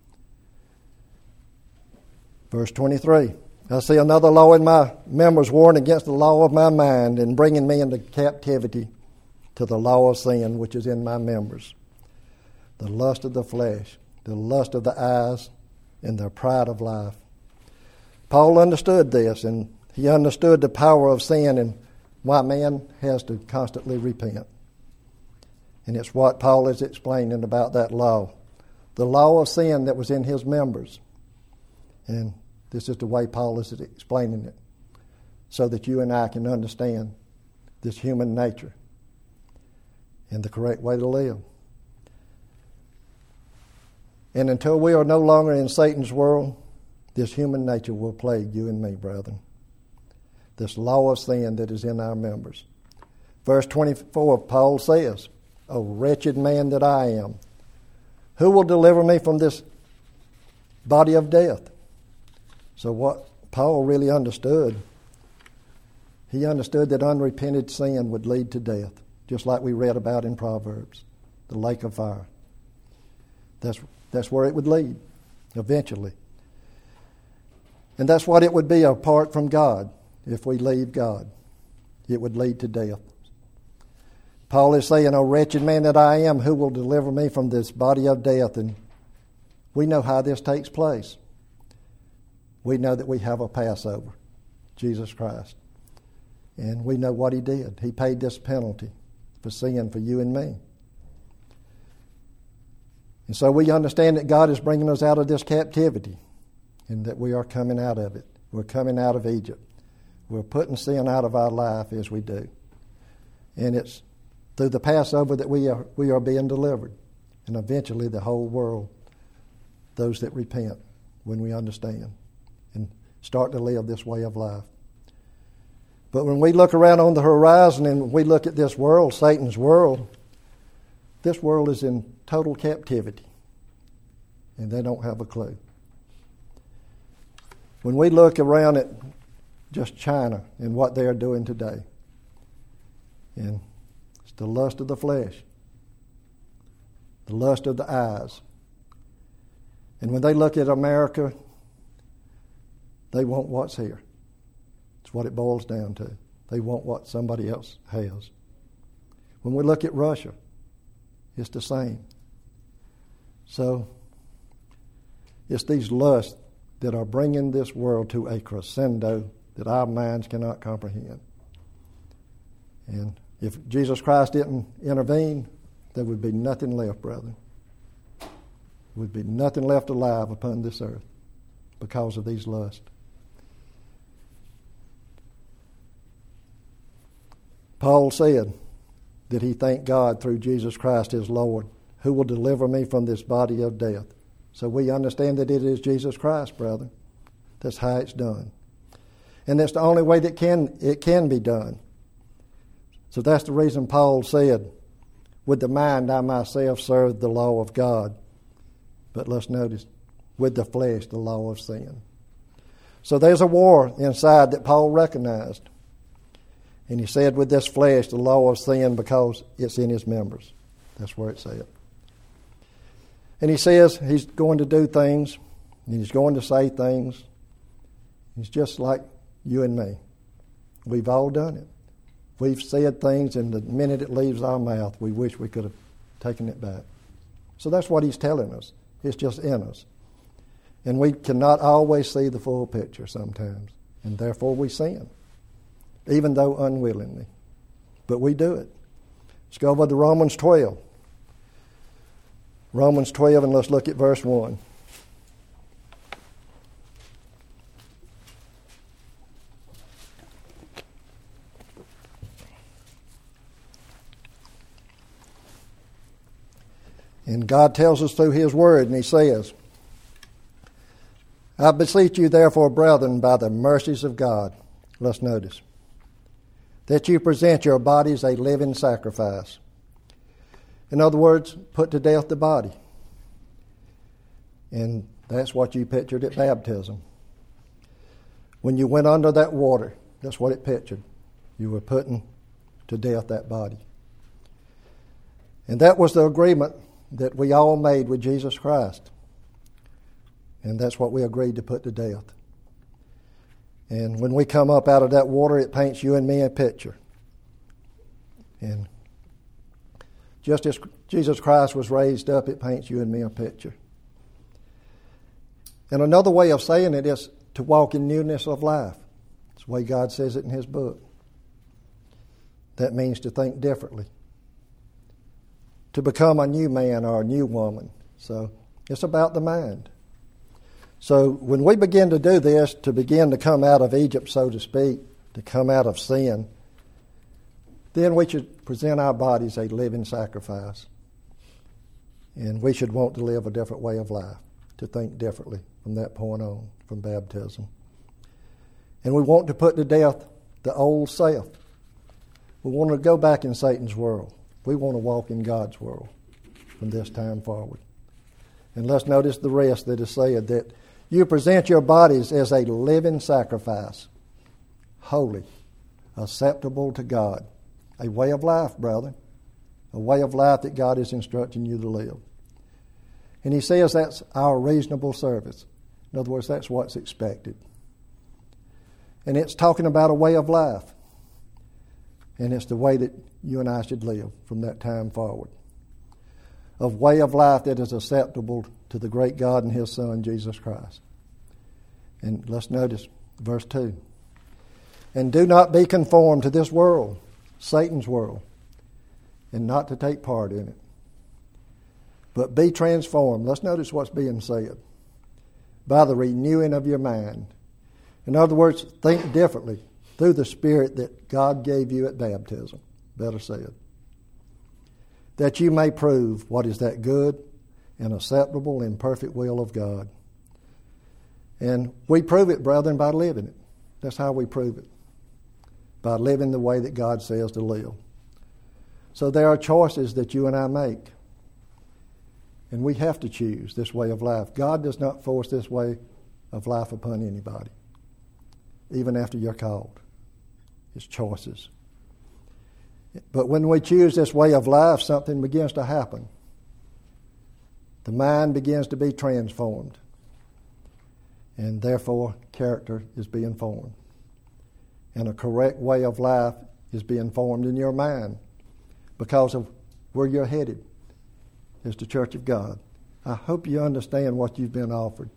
Verse twenty-three. I see another law in my members warring against the law of my mind and bringing me into captivity to the law of sin which is in my members. The lust of the flesh, the lust of the eyes, and the pride of life. Paul understood this, and he understood the power of sin and why man has to constantly repent. And it's what Paul is explaining about that law. The law of sin that was in his members. And this is the way Paul is explaining it, so that you and I can understand this human nature and the correct way to live. And until we are no longer in Satan's world, this human nature will plague you and me, brethren. This law of sin that is in our members. Verse twenty-four, Paul says, O wretched man that I am, who will deliver me from this body of death? So what Paul really understood, he understood that unrepented sin would lead to death, just like we read about in Proverbs, the lake of fire. That's, that's where it would lead, eventually. And that's what it would be apart from God, if we leave God. It would lead to death. Paul is saying, O wretched man that I am, who will deliver me from this body of death? And We know how this takes place. We know that we have a Passover, Jesus Christ. And we know what he did. He paid this penalty for sin for you and me. And so we understand that God is bringing us out of this captivity and that we are coming out of it. We're coming out of Egypt. We're putting sin out of our life as we do. And it's through the Passover that we are, we are being delivered. And eventually the whole world, those that repent when we understand and start to live this way of life. But when we look around on the horizon and we look at this world, Satan's world, this world is in total captivity. And they don't have a clue. When we look around at just China and what they are doing today, and it's the lust of the flesh, the lust of the eyes. And when they look at America, they want what's here. It's what it boils down to. They want what somebody else has. When we look at Russia, it's the same. So, it's these lusts that are bringing this world to a crescendo that our minds cannot comprehend. And if Jesus Christ didn't intervene, there would be nothing left, brethren. There would be nothing left alive upon this earth because of these lusts. Paul said that he thanked God through Jesus Christ his Lord, who will deliver me from this body of death. So we understand that it is Jesus Christ, brother. That's how it's done. And that's the only way that can it can be done. So that's the reason Paul said, with the mind I myself serve the law of God. But let's notice, with the flesh, the law of sin. So there's a war inside that Paul recognized. And he said, with this flesh, the law of sin, because it's in his members. That's where it said. And he says he's going to do things, and he's going to say things. He's just like you and me. We've all done it. We've said things, and the minute it leaves our mouth, we wish we could have taken it back. So that's what he's telling us. It's just in us. And we cannot always see the full picture sometimes, and therefore we sin, even though unwillingly. But we do it. Let's go over to Romans twelve. Romans twelve, and let's look at verse one. And God tells us through his word, and he says, I beseech you therefore, brethren, by the mercies of God, let's notice, that you present your bodies a living sacrifice. In other words, put to death the body. And that's what you pictured at baptism. When you went under that water, that's what it pictured. You were putting to death that body. And that was the agreement that we all made with Jesus Christ. And that's what we agreed to put to death. And when we come up out of that water, it paints you and me a picture. And just as Jesus Christ was raised up, it paints you and me a picture. And another way of saying it is to walk in newness of life. It's the way God says it in his book. That means to think differently. To become a new man or a new woman. So it's about the mind. So when we begin to do this, to begin to come out of Egypt, so to speak, to come out of sin, then we should present our bodies a living sacrifice. And we should want to live a different way of life, to think differently from that point on, from baptism. And we want to put to death the old self. We want to go back in Satan's world. We want to walk in God's world from this time forward. And let's notice the rest that is said, that you present your bodies as a living sacrifice, holy, acceptable to God. A way of life, brother. A way of life that God is instructing you to live. And he says that's our reasonable service. In other words, that's what's expected. And it's talking about a way of life. And it's the way that you and I should live from that time forward. of way of life that is acceptable to the great God and His Son, Jesus Christ. And let's notice verse two. And do not be conformed to this world, Satan's world, and not to take part in it. But be transformed. Let's notice what's being said. By the renewing of your mind. In other words, think differently through the Spirit that God gave you at baptism. Better said. That you may prove what is that good and acceptable and perfect will of God. And we prove it, brethren, by living it. That's how we prove it. By living the way that God says to live. So there are choices that you and I make. And we have to choose this way of life. God does not force this way of life upon anybody, even after you're called. It's choices. But when we choose this way of life, something begins to happen. The mind begins to be transformed. And therefore, character is being formed. And a correct way of life is being formed in your mind because of where you're headed is the church of God. I hope you understand what you've been offered.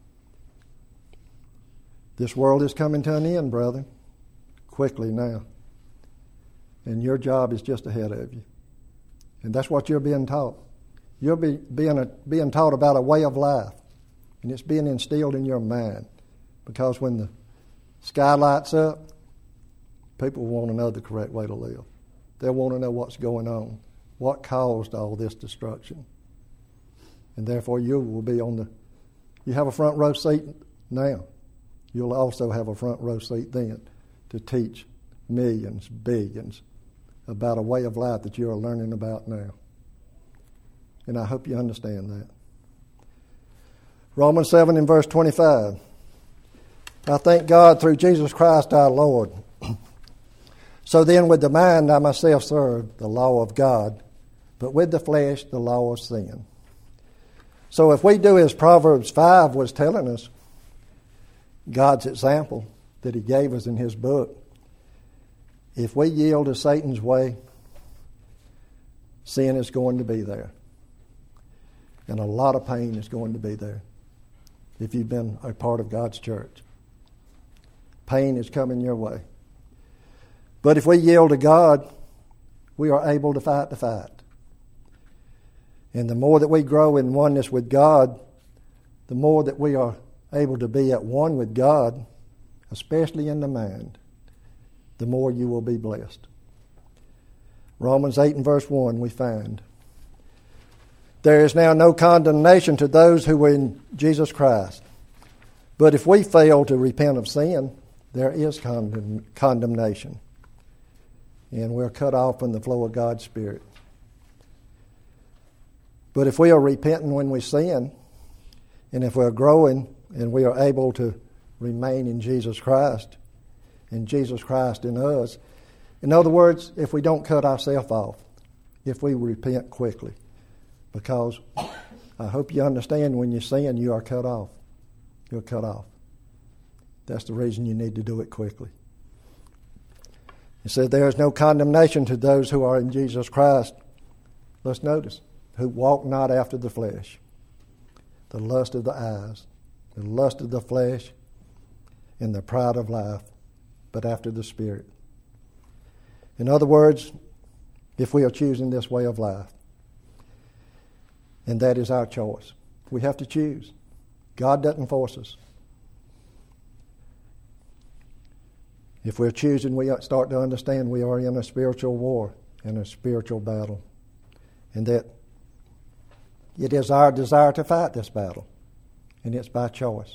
This world is coming to an end, brother, quickly now. And your job is just ahead of you. And that's what you're being taught. You're be, being, a, being taught about a way of life. And it's being instilled in your mind. Because when the sky lights up, people want to know the correct way to live. They'll want to know what's going on. What caused all this destruction? And therefore you will be on the, you have a front row seat now. You'll also have a front row seat then to teach millions, billions about a way of life that you are learning about now. And I hope you understand that. Romans seven and verse twenty-five. I thank God through Jesus Christ our Lord. So then with the mind I myself serve the law of God, but with the flesh the law of sin. So if we do as Proverbs five was telling us, God's example that He gave us in His book, if we yield to Satan's way, sin is going to be there. And a lot of pain is going to be there if you've been a part of God's church. Pain is coming your way. But if we yield to God, we are able to fight the fight. And the more that we grow in oneness with God, the more that we are able to be at one with God, especially in the mind, the more you will be blessed. Romans eight and verse one we find, there is now no condemnation to those who are in Jesus Christ. But if we fail to repent of sin, there is condemn- condemnation. And we're cut off from the flow of God's Spirit. But if we are repenting when we sin, and if we're growing and we are able to remain in Jesus Christ, and Jesus Christ in us, in other words, if we don't cut ourselves off, if we repent quickly, because I hope you understand when you sin, you are cut off. You're cut off. That's the reason you need to do it quickly. It says there is no condemnation to those who are in Jesus Christ. Let's notice, who walk not after the flesh, the lust of the eyes, the lust of the flesh, and the pride of life, but after the Spirit. In other words, if we are choosing this way of life, and that is our choice, we have to choose. God doesn't force us. If we're choosing, we start to understand we are in a spiritual war and a spiritual battle, and that it is our desire to fight this battle, and it's by choice.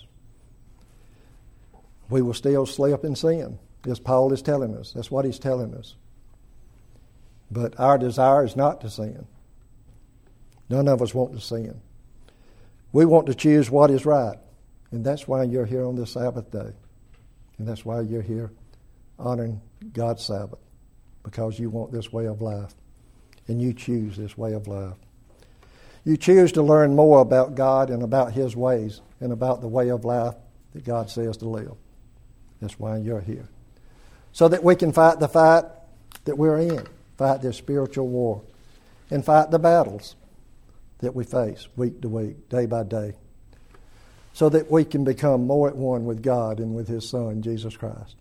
We will still slip in sin, as Paul is telling us. That's what he's telling us. But our desire is not to sin. None of us want to sin. We want to choose what is right, and that's why you're here on this Sabbath day, and that's why you're here honoring God's Sabbath, because you want this way of life, and you choose this way of life. You choose to learn more about God and about His ways and about the way of life that God says to live. That's why you're here. So that we can fight the fight that we're in, fight this spiritual war, and fight the battles that we face week to week, day by day, so that we can become more at one with God and with His Son, Jesus Christ.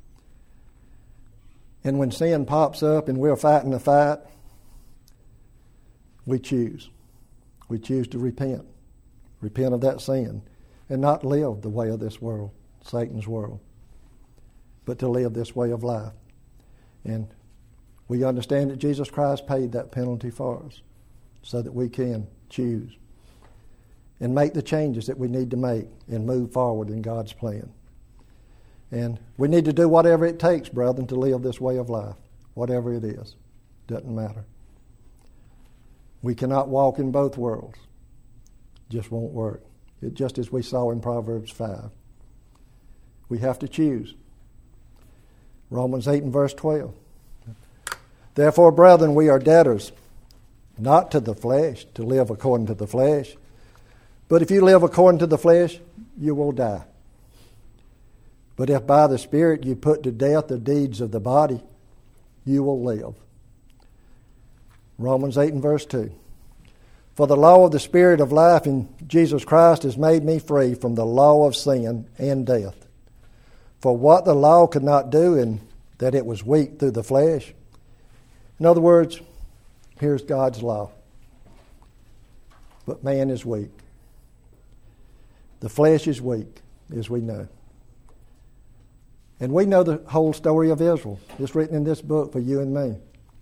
And when sin pops up and we're fighting the fight, we choose. We choose to repent. Repent of that sin and not live the way of this world, Satan's world, but to live this way of life. And we understand that Jesus Christ paid that penalty for us so that we can choose and make the changes that we need to make and move forward in God's plan. And we need to do whatever it takes, brethren, to live this way of life, whatever it is. Doesn't matter. We cannot walk in both worlds. Just won't work. It, just as we saw in Proverbs five. We have to choose. Romans eight and verse twelve. Therefore, brethren, we are debtors, not to the flesh, to live according to the flesh. But if you live according to the flesh, you will die. But if by the Spirit you put to death the deeds of the body, you will live. Romans eight and verse two. For the law of the Spirit of life in Jesus Christ has made me free from the law of sin and death. For what the law could not do, in that it was weak through the flesh. In other words, here's God's law. But man is weak. The flesh is weak, as we know. And we know the whole story of Israel. It's written in this book for you and me.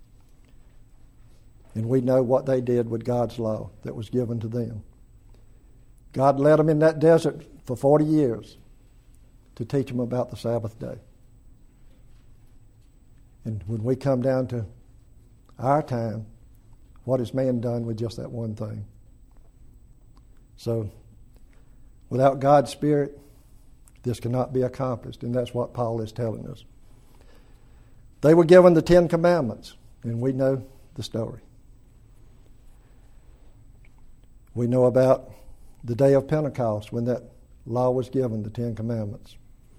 And we know what they did with God's law that was given to them. God led them in that desert for forty years to teach them about the Sabbath day. And when we come down to our time, what has man done with just that one thing? So, without God's Spirit, this cannot be accomplished, and that's what Paul is telling us. They were given the Ten Commandments, and we know the story. We know about the day of Pentecost when that law was given, the Ten Commandments.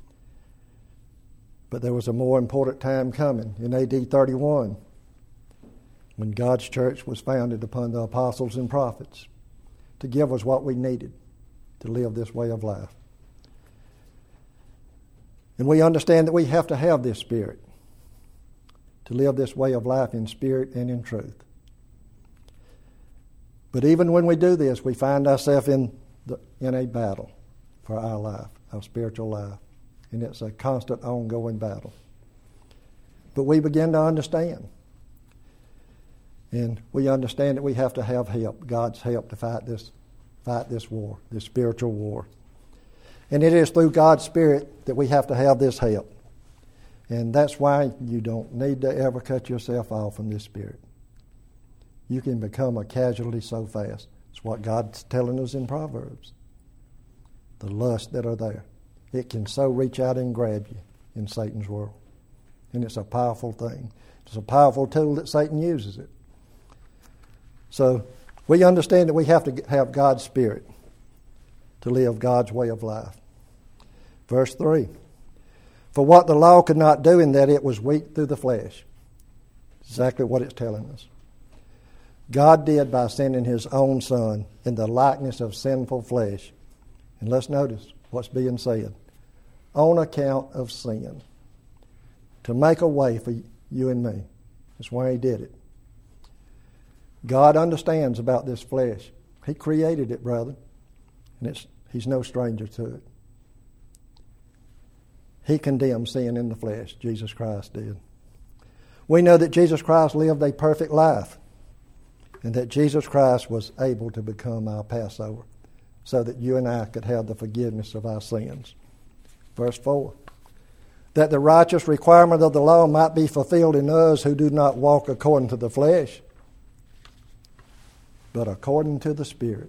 But there was a more important time coming in A D thirty-one when God's church was founded upon the apostles and prophets to give us what we needed to live this way of life. And we understand that we have to have this Spirit to live this way of life in spirit and in truth. But even when we do this, we find ourselves in the, in a battle for our life, our spiritual life. And it's a constant, ongoing battle. But we begin to understand. And we understand that we have to have help, God's help to fight this, fight this war, this spiritual war. And it is through God's Spirit that we have to have this help. And that's why you don't need to ever cut yourself off from this Spirit. You can become a casualty so fast. It's what God's telling us in Proverbs. The lust that are there. It can so reach out and grab you in Satan's world. And it's a powerful thing. It's a powerful tool that Satan uses it. So we understand that we have to have God's Spirit to live God's way of life. Verse three. For what the law could not do, in that it was weak through the flesh. Exactly what it's telling us. God did by sending His own Son in the likeness of sinful flesh. And let's notice what's being said. On account of sin. To make a way for you and me. That's why He did it. God understands about this flesh. He created it, brother. And it's, He's no stranger to it. He condemned sin in the flesh. Jesus Christ did. We know that Jesus Christ lived a perfect life. And that Jesus Christ was able to become our Passover so that you and I could have the forgiveness of our sins. Verse four. That the righteous requirement of the law might be fulfilled in us who do not walk according to the flesh, but according to the Spirit.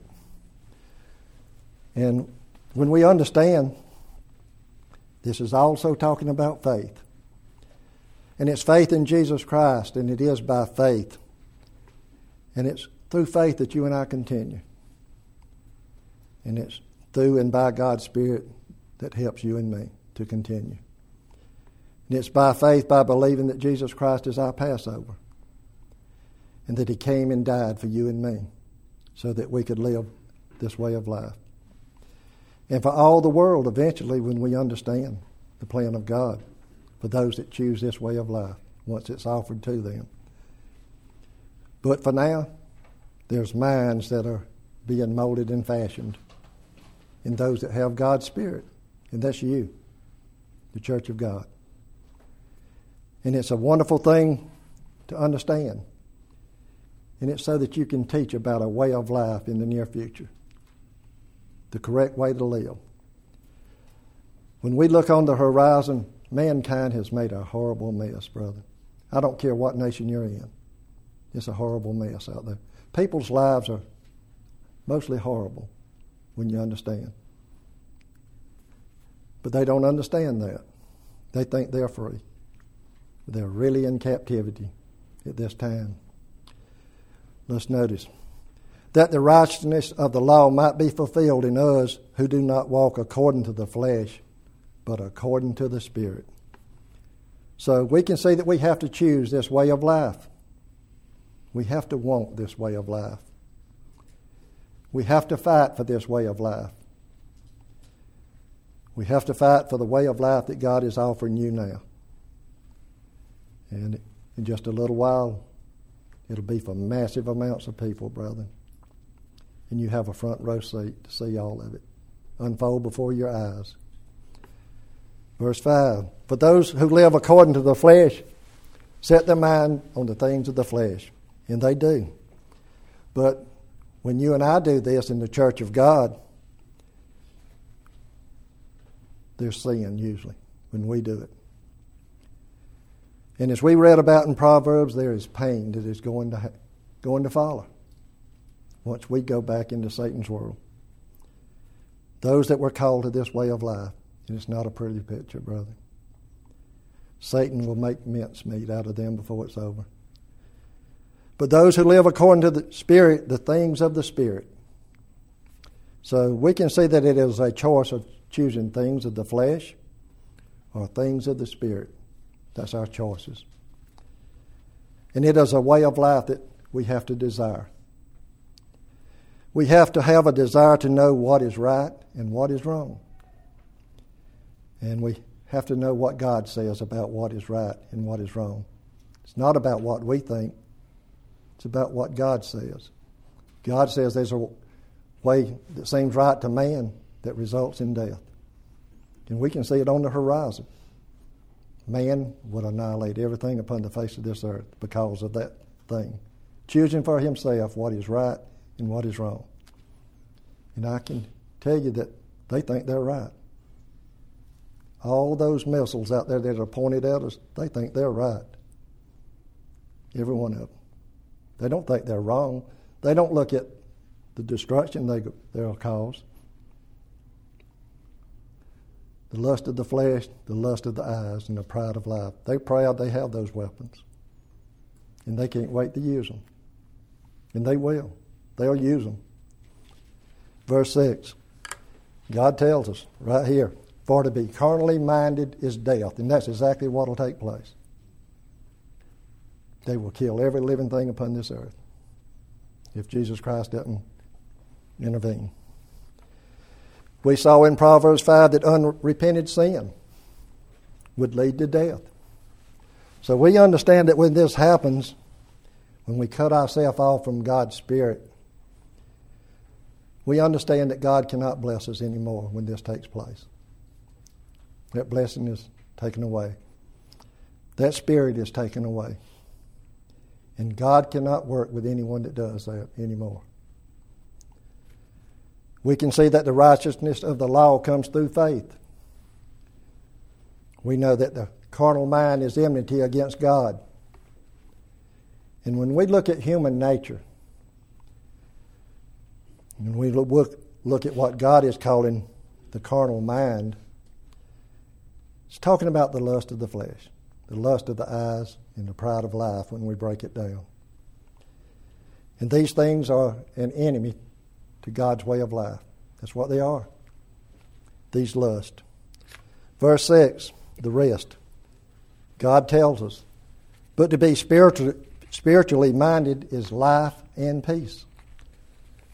And when we understand, this is also talking about faith. And it's faith in Jesus Christ, and it is by faith. And it's through faith that you and I continue. And it's through and by God's Spirit that helps you and me to continue. And it's by faith, by believing that Jesus Christ is our Passover. And that He came and died for you and me. so that we could live this way of life. And for all the world, eventually, when we understand the plan of God for those that choose this way of life, once it's offered to them. But for now, there's minds that are being molded and fashioned in those that have God's Spirit, and that's you, the Church of God. And it's a wonderful thing to understand. And it's so that you can teach about a way of life in the near future, the correct way to live. When we look on the horizon, mankind has made a horrible mess, brother. I don't care what nation you're in. It's a horrible mess out there. People's lives are mostly horrible when you understand. But they don't understand that. They think they're free. They're really in captivity at this time. Let's notice that the righteousness of the law might be fulfilled in us who do not walk according to the flesh, but according to the Spirit. So we can see that we have to choose this way of life. We have to want this way of life. We have to fight for this way of life. We have to fight for the way of life that God is offering you now. And in just a little while, it'll be for massive amounts of people, brother. And you have a front row seat to see all of it unfold before your eyes. Verse five, for those who live according to the flesh set their mind on the things of the flesh. And they do. But when you and I do this in the church of God, there's sin usually when we do it. And as we read about in Proverbs, there is pain that is going to ha- going to follow once we go back into Satan's world. Those that were called to this way of life, and it's not a pretty picture, brother. Satan will make mincemeat out of them before it's over. But those who live according to the Spirit, the things of the Spirit. So we can see that it is a choice of choosing things of the flesh or things of the Spirit. That's our choices. And it is a way of life that we have to desire. We have to have a desire to know what is right and what is wrong. And we have to know what God says about what is right and what is wrong. It's not about what we think. It's about what God says. God says there's a way that seems right to man that results in death. And we can see it on the horizon. Man would annihilate everything upon the face of this earth because of that thing. Choosing for himself what is right and what is wrong. And I can tell you that they think they're right. All those missiles out there that are pointed at us, they think they're right. Every one of them. They don't think they're wrong. They don't look at the destruction they, they'll cause. The lust of the flesh, the lust of the eyes, and the pride of life. They're proud they have those weapons. And they can't wait to use them. And they will. They'll use them. Verse six. God tells us right here, for to be carnally minded is death. And that's exactly what will take place. They will kill every living thing upon this earth if Jesus Christ doesn't intervene. We saw in Proverbs five that unrepented sin would lead to death. So we understand that when this happens, when we cut ourselves off from God's Spirit, we understand that God cannot bless us anymore when this takes place. That blessing is taken away. That Spirit is taken away. And God cannot work with anyone that does that anymore. We can see that the righteousness of the law comes through faith. We know that the carnal mind is enmity against God. And when we look at human nature, and we look, look at what God is calling the carnal mind, it's talking about the lust of the flesh, the lust of the eyes, and the pride of life when we break it down. And these things are an enemy to God's way of life. That's what they are. These lusts. Verse six, the rest. God tells us, but to be spiritual, spiritually minded is life and peace.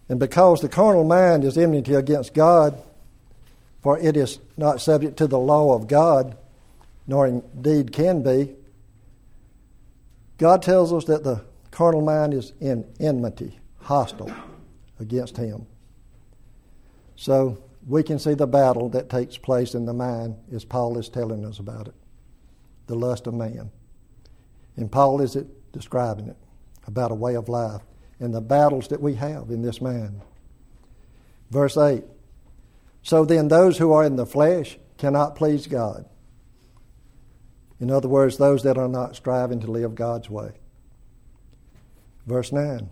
And because the carnal mind is enmity against God, for it is not subject to the law of God, nor indeed can be, God tells us that the carnal mind is in enmity, hostile against Him. So we can see the battle that takes place in the mind as Paul is telling us about it, the lust of man. And Paul is describing it, about a way of life and the battles that we have in this mind. Verse eight, so then those who are in the flesh cannot please God. In other words, those that are not striving to live God's way. Verse nine,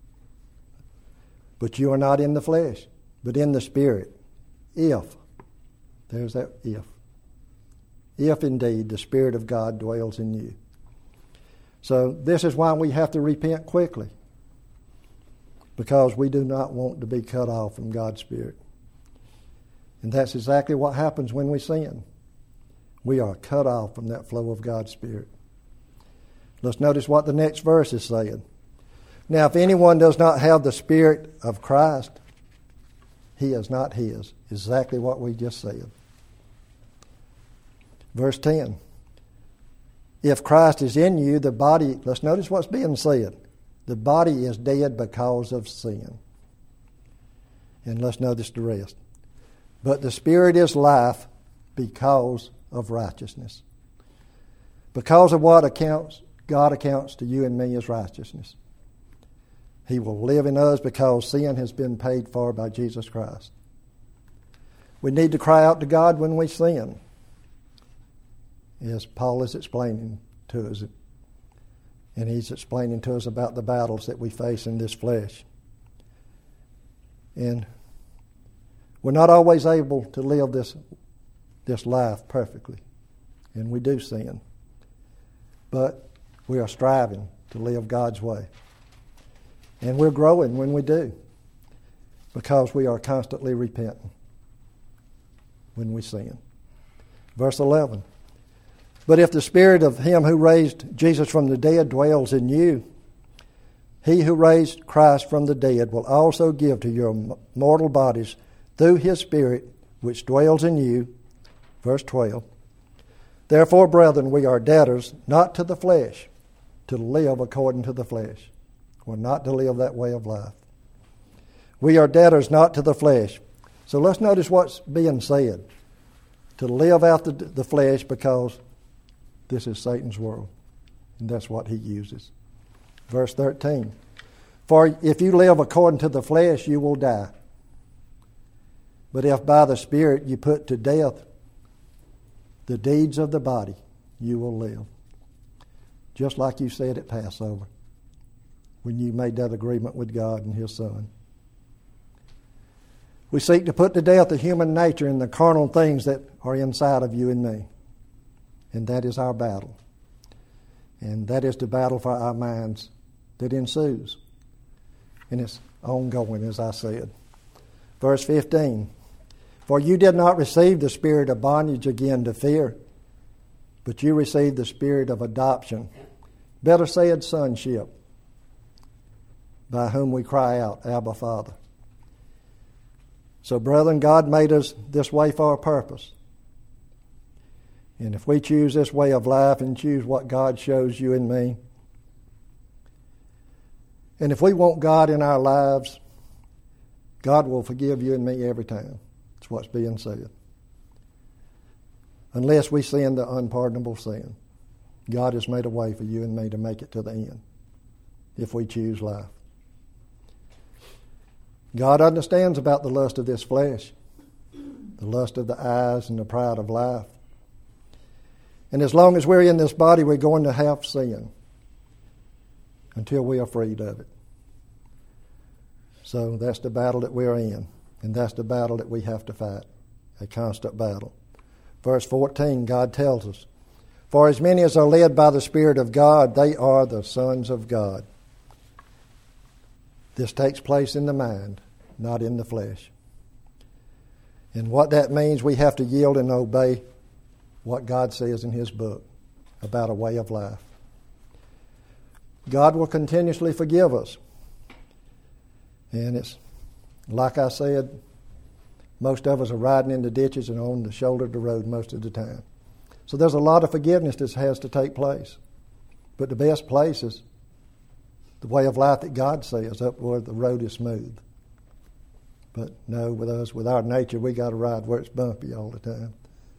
but you are not in the flesh, but in the Spirit, if, there's that if, if indeed the Spirit of God dwells in you. So this is why we have to repent quickly, because we do not want to be cut off from God's Spirit. And that's exactly what happens when we sin. We are cut off from that flow of God's Spirit. Let's notice what the next verse is saying. Now, if anyone does not have the Spirit of Christ, he is not his. Exactly what we just said. Verse ten. If Christ is in you, the body, let's notice what's being said. The body is dead because of sin. And let's notice the rest. But the Spirit is life because of righteousness. Because of what accounts, God accounts to you and me as righteousness. He will live in us because sin has been paid for by Jesus Christ. We need to cry out to God when we sin, as Paul is explaining to us. And he's explaining to us about the battles that we face in this flesh. And we're not always able to live this, this life perfectly. And we do sin. But we are striving to live God's way. And we're growing when we do, because we are constantly repenting when we sin. Verse eleven. But if the Spirit of Him who raised Jesus from the dead dwells in you, He who raised Christ from the dead will also give to your mortal bodies through His Spirit which dwells in you. Verse twelve. Therefore, brethren, we are debtors not to the flesh, to live according to the flesh. We're not to live that way of life. We are debtors not to the flesh. So let's notice what's being said. To live out the, the flesh, because this is Satan's world. And that's what he uses. Verse thirteen. For if you live according to the flesh, you will die. But if by the Spirit you put to death the deeds of the body, you will live. Just like you said at Passover, when you made that agreement with God and His Son. We seek to put to death the human nature and the carnal things that are inside of you and me. And that is our battle. And that is the battle for our minds that ensues. And it's ongoing, as I said. Verse fifteen. For you did not receive the spirit of bondage again to fear, but you received the spirit of adoption, better said sonship, by whom we cry out, Abba, Father. So, brethren, God made us this way for a purpose. And if we choose this way of life and choose what God shows you and me, and if we want God in our lives, God will forgive you and me every time. That's what's being said. Unless we sin the unpardonable sin, God has made a way for you and me to make it to the end, if we choose life. God understands about the lust of this flesh, the lust of the eyes and the pride of life. And as long as we're in this body, we're going to have sin until we are freed of it. So that's the battle that we're in, and that's the battle that we have to fight, a constant battle. Verse fourteen, God tells us, for as many as are led by the Spirit of God, they are the sons of God. This takes place in the mind, not in the flesh. And what that means, we have to yield and obey what God says in His book about a way of life. God will continuously forgive us. And it's Like I said, most of us are riding into ditches and on the shoulder of the road most of the time. So there's a lot of forgiveness that has to take place. But the best place is the way of life that God says, up where the road is smooth. But no, with us, with our nature, we got to ride where it's bumpy all the time.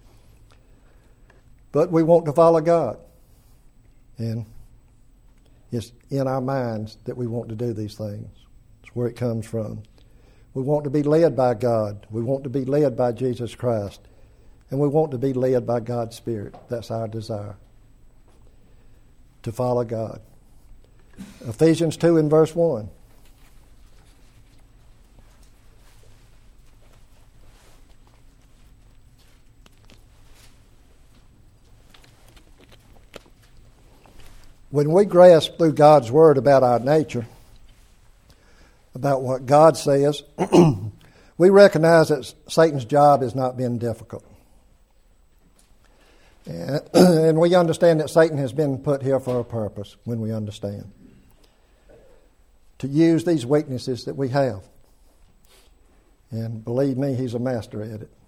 But we want to follow God. And it's in our minds that we want to do these things. It's where it comes from. We want to be led by God. We want to be led by Jesus Christ. And we want to be led by God's Spirit. That's our desire, to follow God. Ephesians two and verse one. When we grasp through God's Word about our nature, about what God says, we recognize that Satan's job has not been difficult. And, and we understand that Satan has been put here for a purpose when we understand. To use these weaknesses that we have. And believe me, he's a master at it.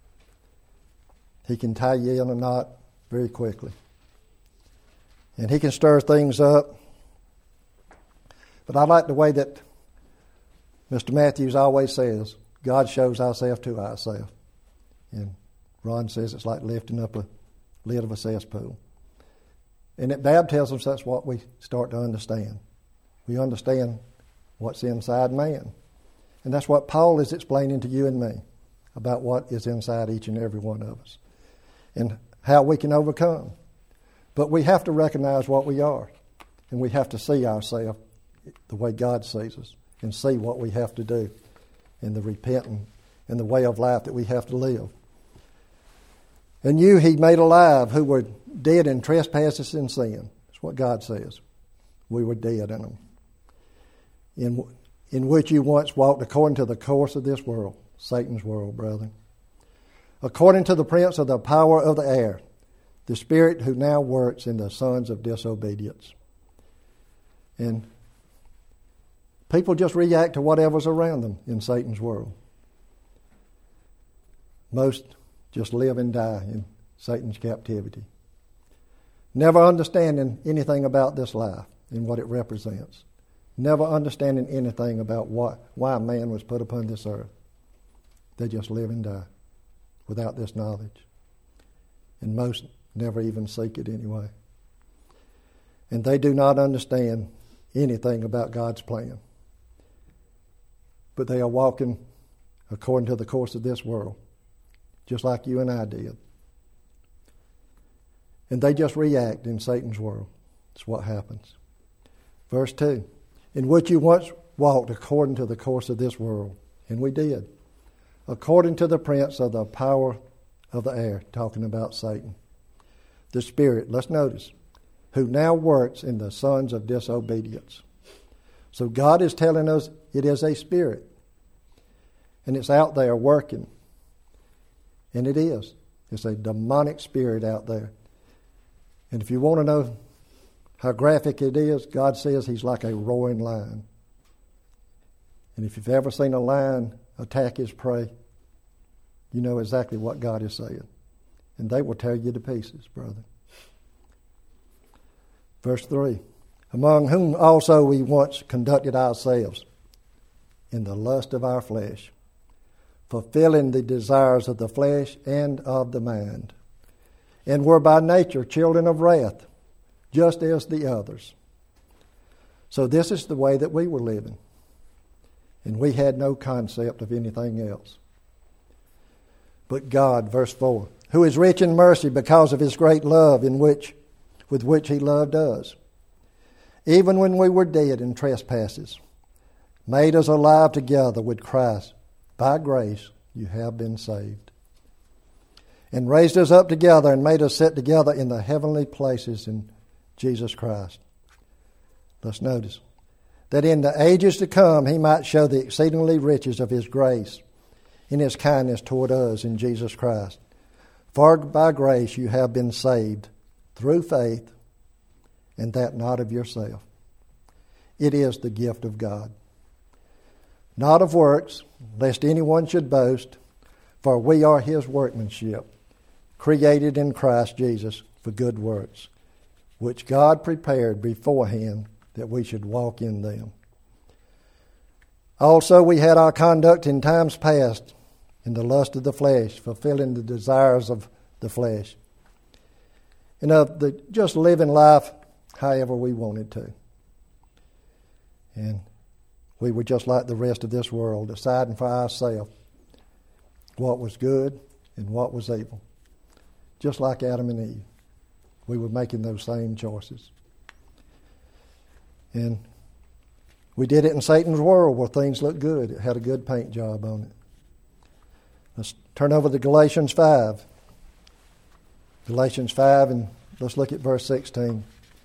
He can tie you in a knot very quickly. And he can stir things up. But I like the way that Mister Matthews always says, God shows ourselves to ourselves. And Ron says it's like lifting up a lid of a cesspool. And at baptisms, that's what we start to understand. We understand what's inside man. And that's what Paul is explaining to you and me about what is inside each and every one of us and how we can overcome. But we have to recognize what we are, and we have to see ourselves the way God sees us and see what we have to do in the repenting and the way of life that we have to live. And you he made alive who were dead in trespasses and sin. That's what God says. We were dead in them. In, in which you once walked according to the course of this world, Satan's world, brethren. According to the prince of the power of the air, the spirit who now works in the sons of disobedience. And people just react to whatever's around them in Satan's world. Most just live and die in Satan's captivity, never understanding anything about this life and what it represents, never understanding anything about what, why man was put upon this earth. They just live and die without this knowledge. And most never even seek it anyway. And they do not understand anything about God's plan. But they are walking according to the course of this world, just like you and I did. And they just react in Satan's world. That's what happens. Verse two, in which you once walked according to the course of this world. And we did. According to the prince of the power of the air, talking about Satan. The spirit, let's notice, who now works in the sons of disobedience. So God is telling us it is a spirit. And it's out there working. And it is. It's a demonic spirit out there. And if you want to know how graphic it is, God says he's like a roaring lion. And if you've ever seen a lion attack his prey, you know exactly what God is saying. And they will tear you to pieces, brother. Verse three, among whom also we once conducted ourselves in the lust of our flesh, fulfilling the desires of the flesh and of the mind, and were by nature children of wrath, just as the others. So this is the way that we were living. And we had no concept of anything else. But God, verse four, who is rich in mercy because of his great love in which, with which he loved us, even when we were dead in trespasses, made us alive together with Christ. By grace you have been saved. And raised us up together and made us sit together in the heavenly places in Jesus Christ. Let's notice that in the ages to come he might show the exceedingly riches of his grace in his kindness toward us in Jesus Christ. For by grace you have been saved through faith, and that not of yourself. It is the gift of God. not of works, lest anyone should boast, for we are his workmanship, created in Christ Jesus for good works, which God prepared beforehand that we should walk in them. Also we had our conduct in times past in the lust of the flesh, fulfilling the desires of the flesh, and of the just living life however we wanted to. And we were just like the rest of this world, deciding for ourselves what was good and what was evil. Just like Adam and Eve, we were making those same choices. And we did it in Satan's world where things looked good. It had a good paint job on it. Let's turn over to Galatians five. Galatians five, and let's look at verse sixteen.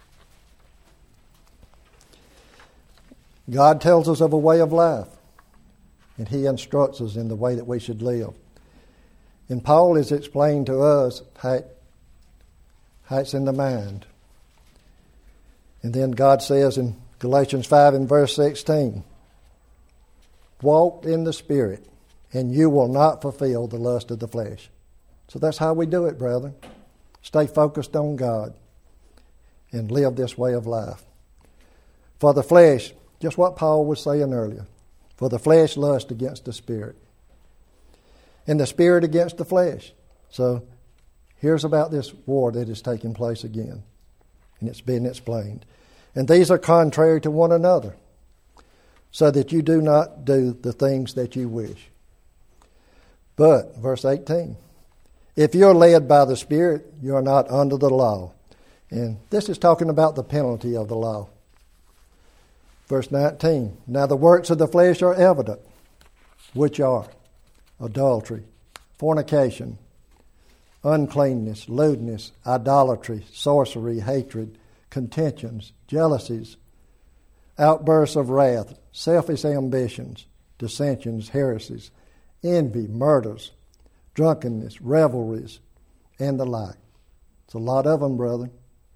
God tells us of a way of life, and he instructs us in the way that we should live. And Paul is explaining to us how, it, how it's in the mind. And then God says in Galatians five and verse sixteen, walk in the Spirit, and you will not fulfill the lust of the flesh. So that's how we do it, brethren. Stay focused on God and live this way of life. For the flesh, just what Paul was saying earlier, for the flesh lusts against the Spirit, and the Spirit against the flesh. So here's about this war that is taking place again, and it's been explained. And these are contrary to one another, so that you do not do the things that you wish. But, verse eighteen, if you're led by the Spirit, you are not under the law. And this is talking about the penalty of the law. Verse nineteen, now the works of the flesh are evident, which are adultery, fornication, uncleanness, lewdness, idolatry, sorcery, hatred, contentions, jealousies, outbursts of wrath, selfish ambitions, dissensions, heresies, envy, murders, drunkenness, revelries, and the like. It's a lot of them, brethren,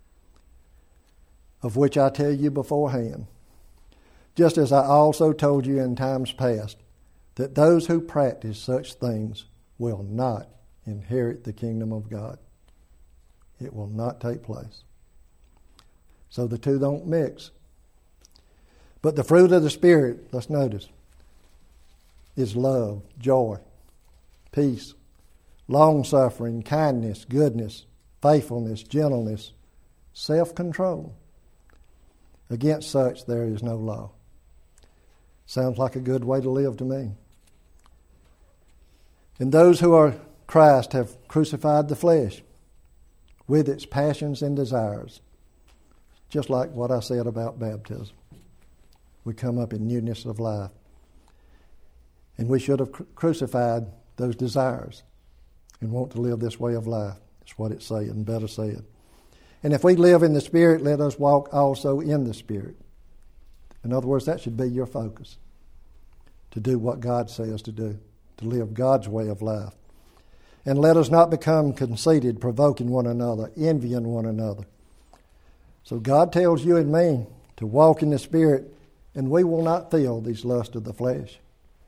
of which I tell you beforehand, just as I also told you in times past, that those who practice such things will not inherit the kingdom of God. It will not take place. So the two don't mix. But the fruit of the Spirit, let's notice, is love, joy, peace, long-suffering, kindness, goodness, faithfulness, gentleness, self-control. Against such there is no law. Sounds like a good way to live to me. And those who are Christ have crucified the flesh with its passions and desires. Just like what I said about baptism. We come up in newness of life. And we should have cru- crucified those desires and want to live this way of life. That's what it's saying, better said. And if we live in the Spirit, let us walk also in the Spirit. In other words, that should be your focus. To do what God says to do. To live God's way of life. And let us not become conceited, provoking one another, envying one another. So God tells you and me to walk in the Spirit, and we will not feel these lusts of the flesh.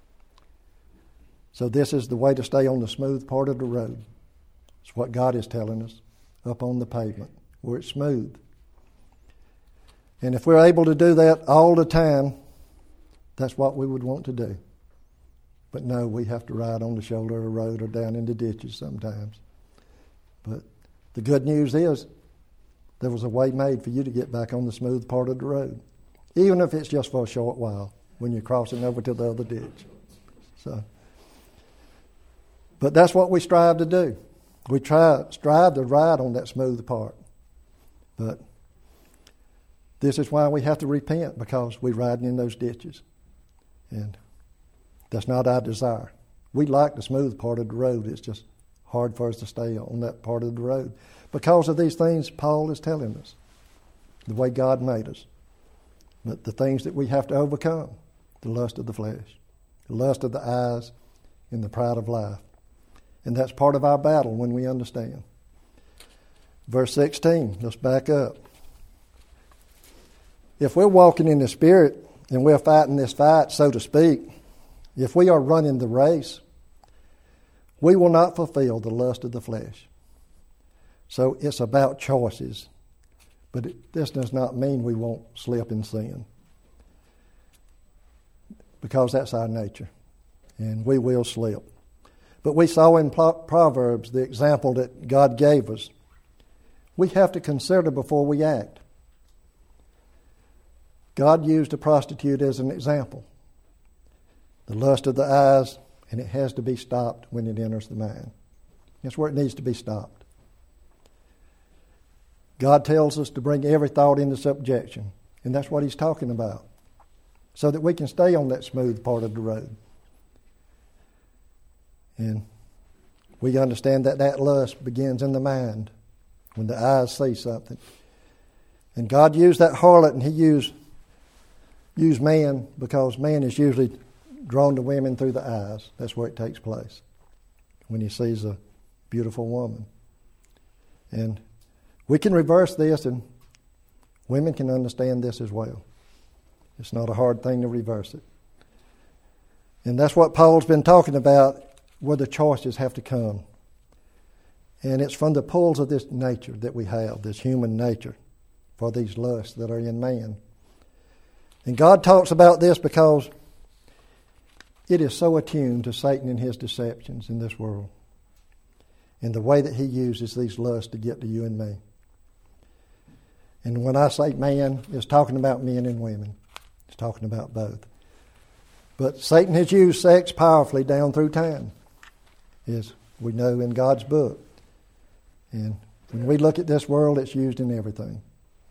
So this is the way to stay on the smooth part of the road. It's what God is telling us, up on the pavement, where it's smooth. And if we're able to do that all the time, that's what we would want to do. But no, we have to ride on the shoulder of the road or down in the ditches sometimes. But the good news is there was a way made for you to get back on the smooth part of the road, even if it's just for a short while when you're crossing over to the other ditch. So, but that's what we strive to do. We try strive to ride on that smooth part. But this is why we have to repent, because we're riding in those ditches. And that's not our desire. We like the smooth part of the road. It's just hard for us to stay on that part of the road because of these things Paul is telling us, the way God made us. But the things that we have to overcome, the lust of the flesh, the lust of the eyes, and the pride of life. And that's part of our battle when we understand. Verse sixteen, let's back up. If we're walking in the Spirit and we're fighting this fight, so to speak, if we are running the race, we will not fulfill the lust of the flesh. So it's about choices. But it, this does not mean we won't slip in sin, because that's our nature, and we will slip. But we saw in Proverbs the example that God gave us. We have to consider before we act. God used a prostitute as an example. The lust of the eyes, and it has to be stopped when it enters the mind. That's where it needs to be stopped. God tells us to bring every thought into subjection, and that's what he's talking about, so that we can stay on that smooth part of the road. And we understand that that lust begins in the mind when the eyes see something. And God used that harlot, and he used, used man because man is usually drawn to women through the eyes. That's where it takes place, when he sees a beautiful woman. And we can reverse this, and women can understand this as well. It's not a hard thing to reverse it. And that's what Paul's been talking about, where the choices have to come. And it's from the pulls of this nature that we have, this human nature, for these lusts that are in man. And God talks about this because it is so attuned to Satan and his deceptions in this world, and the way that he uses these lusts to get to you and me. And when I say man, it's talking about men and women. It's talking about both. But Satan has used sex powerfully down through time, as we know in God's book. And when we look at this world, it's used in everything.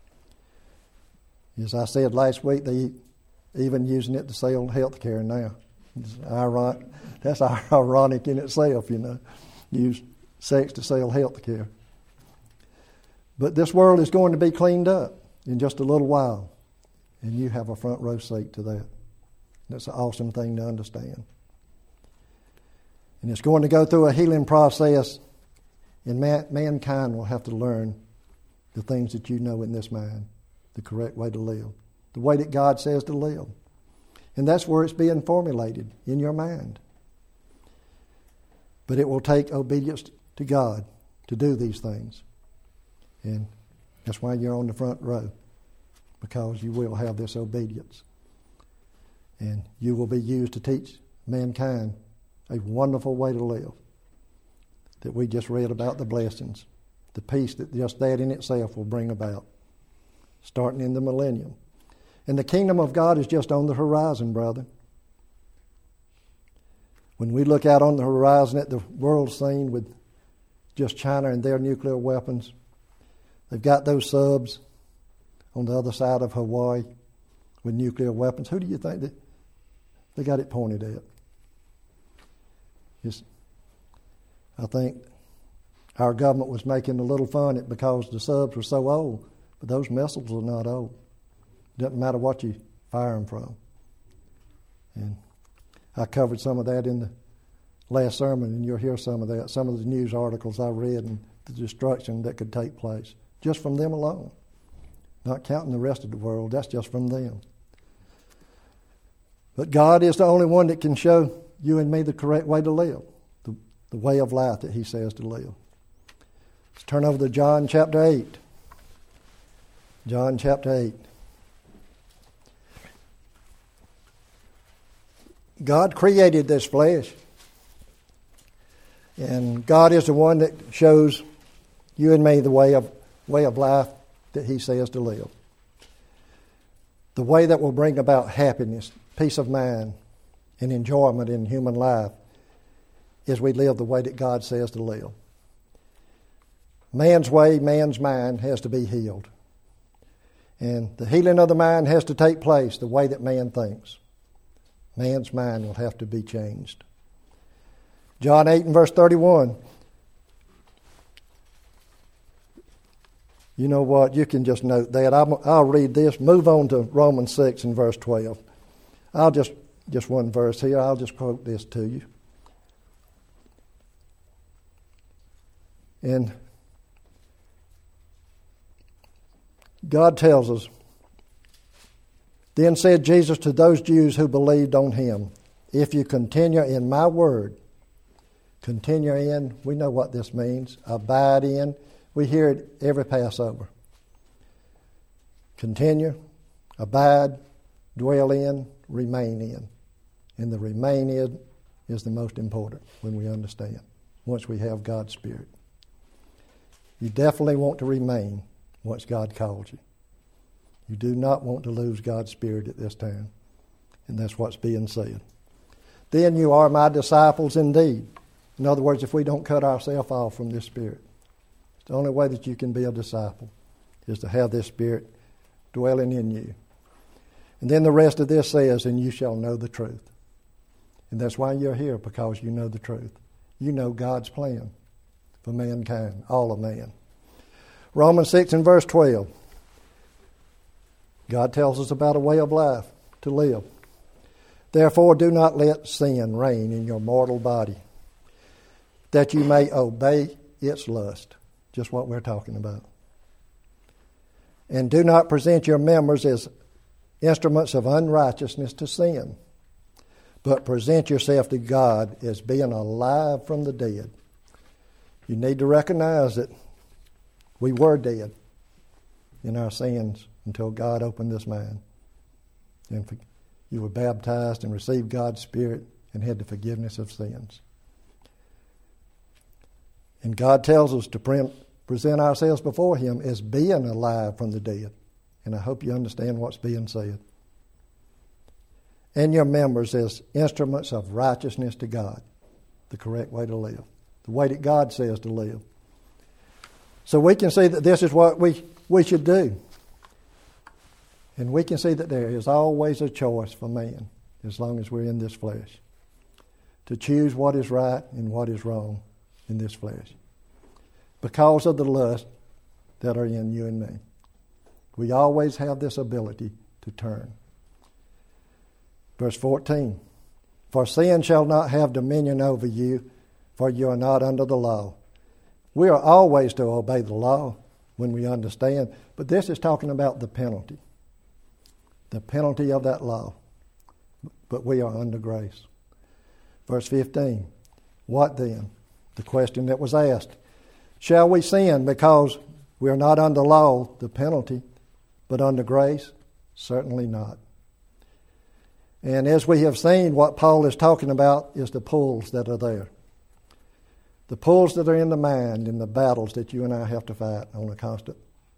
As I said last week, they even using it to sell health care now. It's ironic. That's ironic in itself, you know. Use sex to sell health care. But this world is going to be cleaned up in just a little while, and you have a front row seat to that. That's an awesome thing to understand. And it's going to go through a healing process, and man, mankind will have to learn the things that you know in this mind, the correct way to live, the way that God says to live. And that's where it's being formulated, in your mind. But it will take obedience to God to do these things. And that's why you're on the front row, because you will have this obedience. And you will be used to teach mankind a wonderful way to live that we just read about, the blessings, the peace that just that in itself will bring about, starting in the millennium. And the kingdom of God is just on the horizon, brother. When we look out on the horizon at the world scene with just China and their nuclear weapons, they've got those subs on the other side of Hawaii with nuclear weapons. Who do you think that they got it pointed at? It's, I think our government was making a little fun at because the subs were so old, but those missiles are not old. It doesn't matter what you fire them from. And I covered some of that in the last sermon, and you'll hear some of that, some of the news articles I read and the destruction that could take place just from them alone. Not counting the rest of the world, that's just from them. But God is the only one that can show you and me the correct way to live, the, the way of life that he says to live. Let's turn over to John chapter eight. John chapter eight. God created this flesh, and God is the one that shows you and me the way of way of life that he says to live. The way that will bring about happiness, peace of mind, and enjoyment in human life is we live the way that God says to live. Man's way, man's mind has to be healed. And the healing of the mind has to take place the way that man thinks. Man's mind will have to be changed. John eight and verse thirty-one. You know what? You can just note that. I'll, I'll read this. Move on to Romans six and verse twelve. I'll just, just one verse here. I'll just quote this to you. And God tells us, then said Jesus to those Jews who believed on him, if you continue in my word, continue in, we know what this means, abide in. We hear it every Passover. Continue, abide, dwell in, remain in. And the remain in is the most important when we understand, once we have God's Spirit. You definitely want to remain once God calls you. You do not want to lose God's Spirit at this time. And that's what's being said. Then you are my disciples indeed. In other words, if we don't cut ourselves off from this Spirit, it's the only way that you can be a disciple is to have this Spirit dwelling in you. And then the rest of this says, and you shall know the truth. And that's why you're here, because you know the truth. You know God's plan for mankind, all of man. Romans six and verse twelve. God tells us about a way of life to live. Therefore do not let sin reign in your mortal body, that you may obey its lust. Just what we're talking about. And do not present your members as instruments of unrighteousness to sin, but present yourself to God as being alive from the dead. You need to recognize that we were dead in our sins until God opened this mind. And you were baptized and received God's Spirit and had the forgiveness of sins. And God tells us to pre- present ourselves before Him as being alive from the dead. And I hope you understand what's being said. And your members as instruments of righteousness to God, the correct way to live, the way that God says to live. So we can see that this is what we, we should do. And we can see that there is always a choice for man, as long as we're in this flesh, to choose what is right and what is wrong in this flesh, because of the lust that are in you and me. We always have this ability to turn. Verse fourteen, for sin shall not have dominion over you, for you are not under the law. We are always to obey the law when we understand, but this is talking about the penalty. The penalty of that law. But we are under grace. Verse fifteen, what then? The question that was asked. Shall we sin because we are not under law, the penalty, but under grace? Certainly not. And as we have seen, what Paul is talking about is the pulls that are there. The pulls that are in the mind and the battles that you and I have to fight on a constant,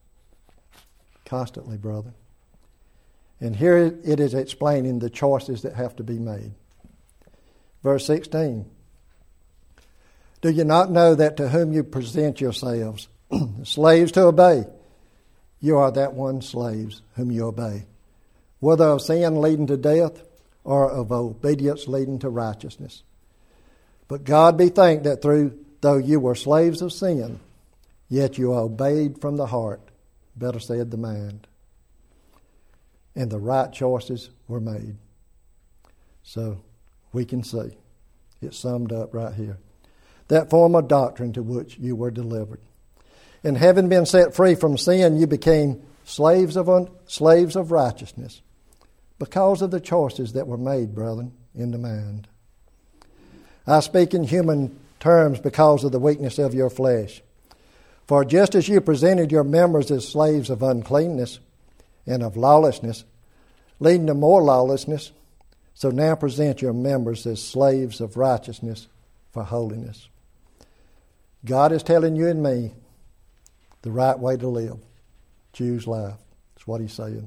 constantly, brother. And here it is explaining the choices that have to be made. Verse sixteen. Do you not know that to whom you present yourselves, slaves to obey, you are that one slaves whom you obey, whether of sin leading to death or of obedience leading to righteousness? But God be thanked that through, though you were slaves of sin, yet you obeyed from the heart, better said the mind. And the right choices were made. So we can see it's summed up right here. That form of doctrine to which you were delivered. And having been set free from sin, you became slaves of un- slaves of righteousness, because of the choices that were made, brethren, in the mind. I speak in human terms because of the weakness of your flesh. For just as you presented your members as slaves of uncleanness and of lawlessness, leading to more lawlessness, so now present your members as slaves of righteousness for holiness. God is telling you and me the right way to live. Choose life. That's what He's saying.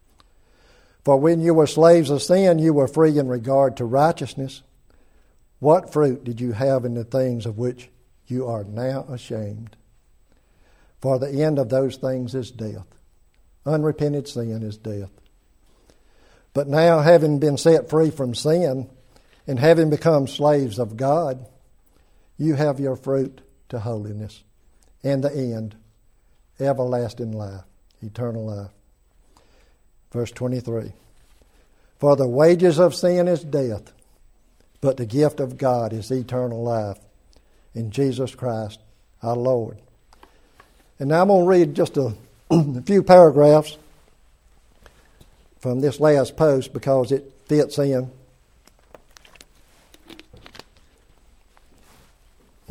For when you were slaves of sin, you were free in regard to righteousness. What fruit did you have in the things of which you are now ashamed? For the end of those things is death. Unrepented sin is death. But now, having been set free from sin and having become slaves of God, you have your fruit to holiness, and the end, everlasting life, eternal life. Verse twenty-three, for the wages of sin is death, but the gift of God is eternal life in Jesus Christ our Lord. And now I'm going to read just a, a few paragraphs from this last post because it fits in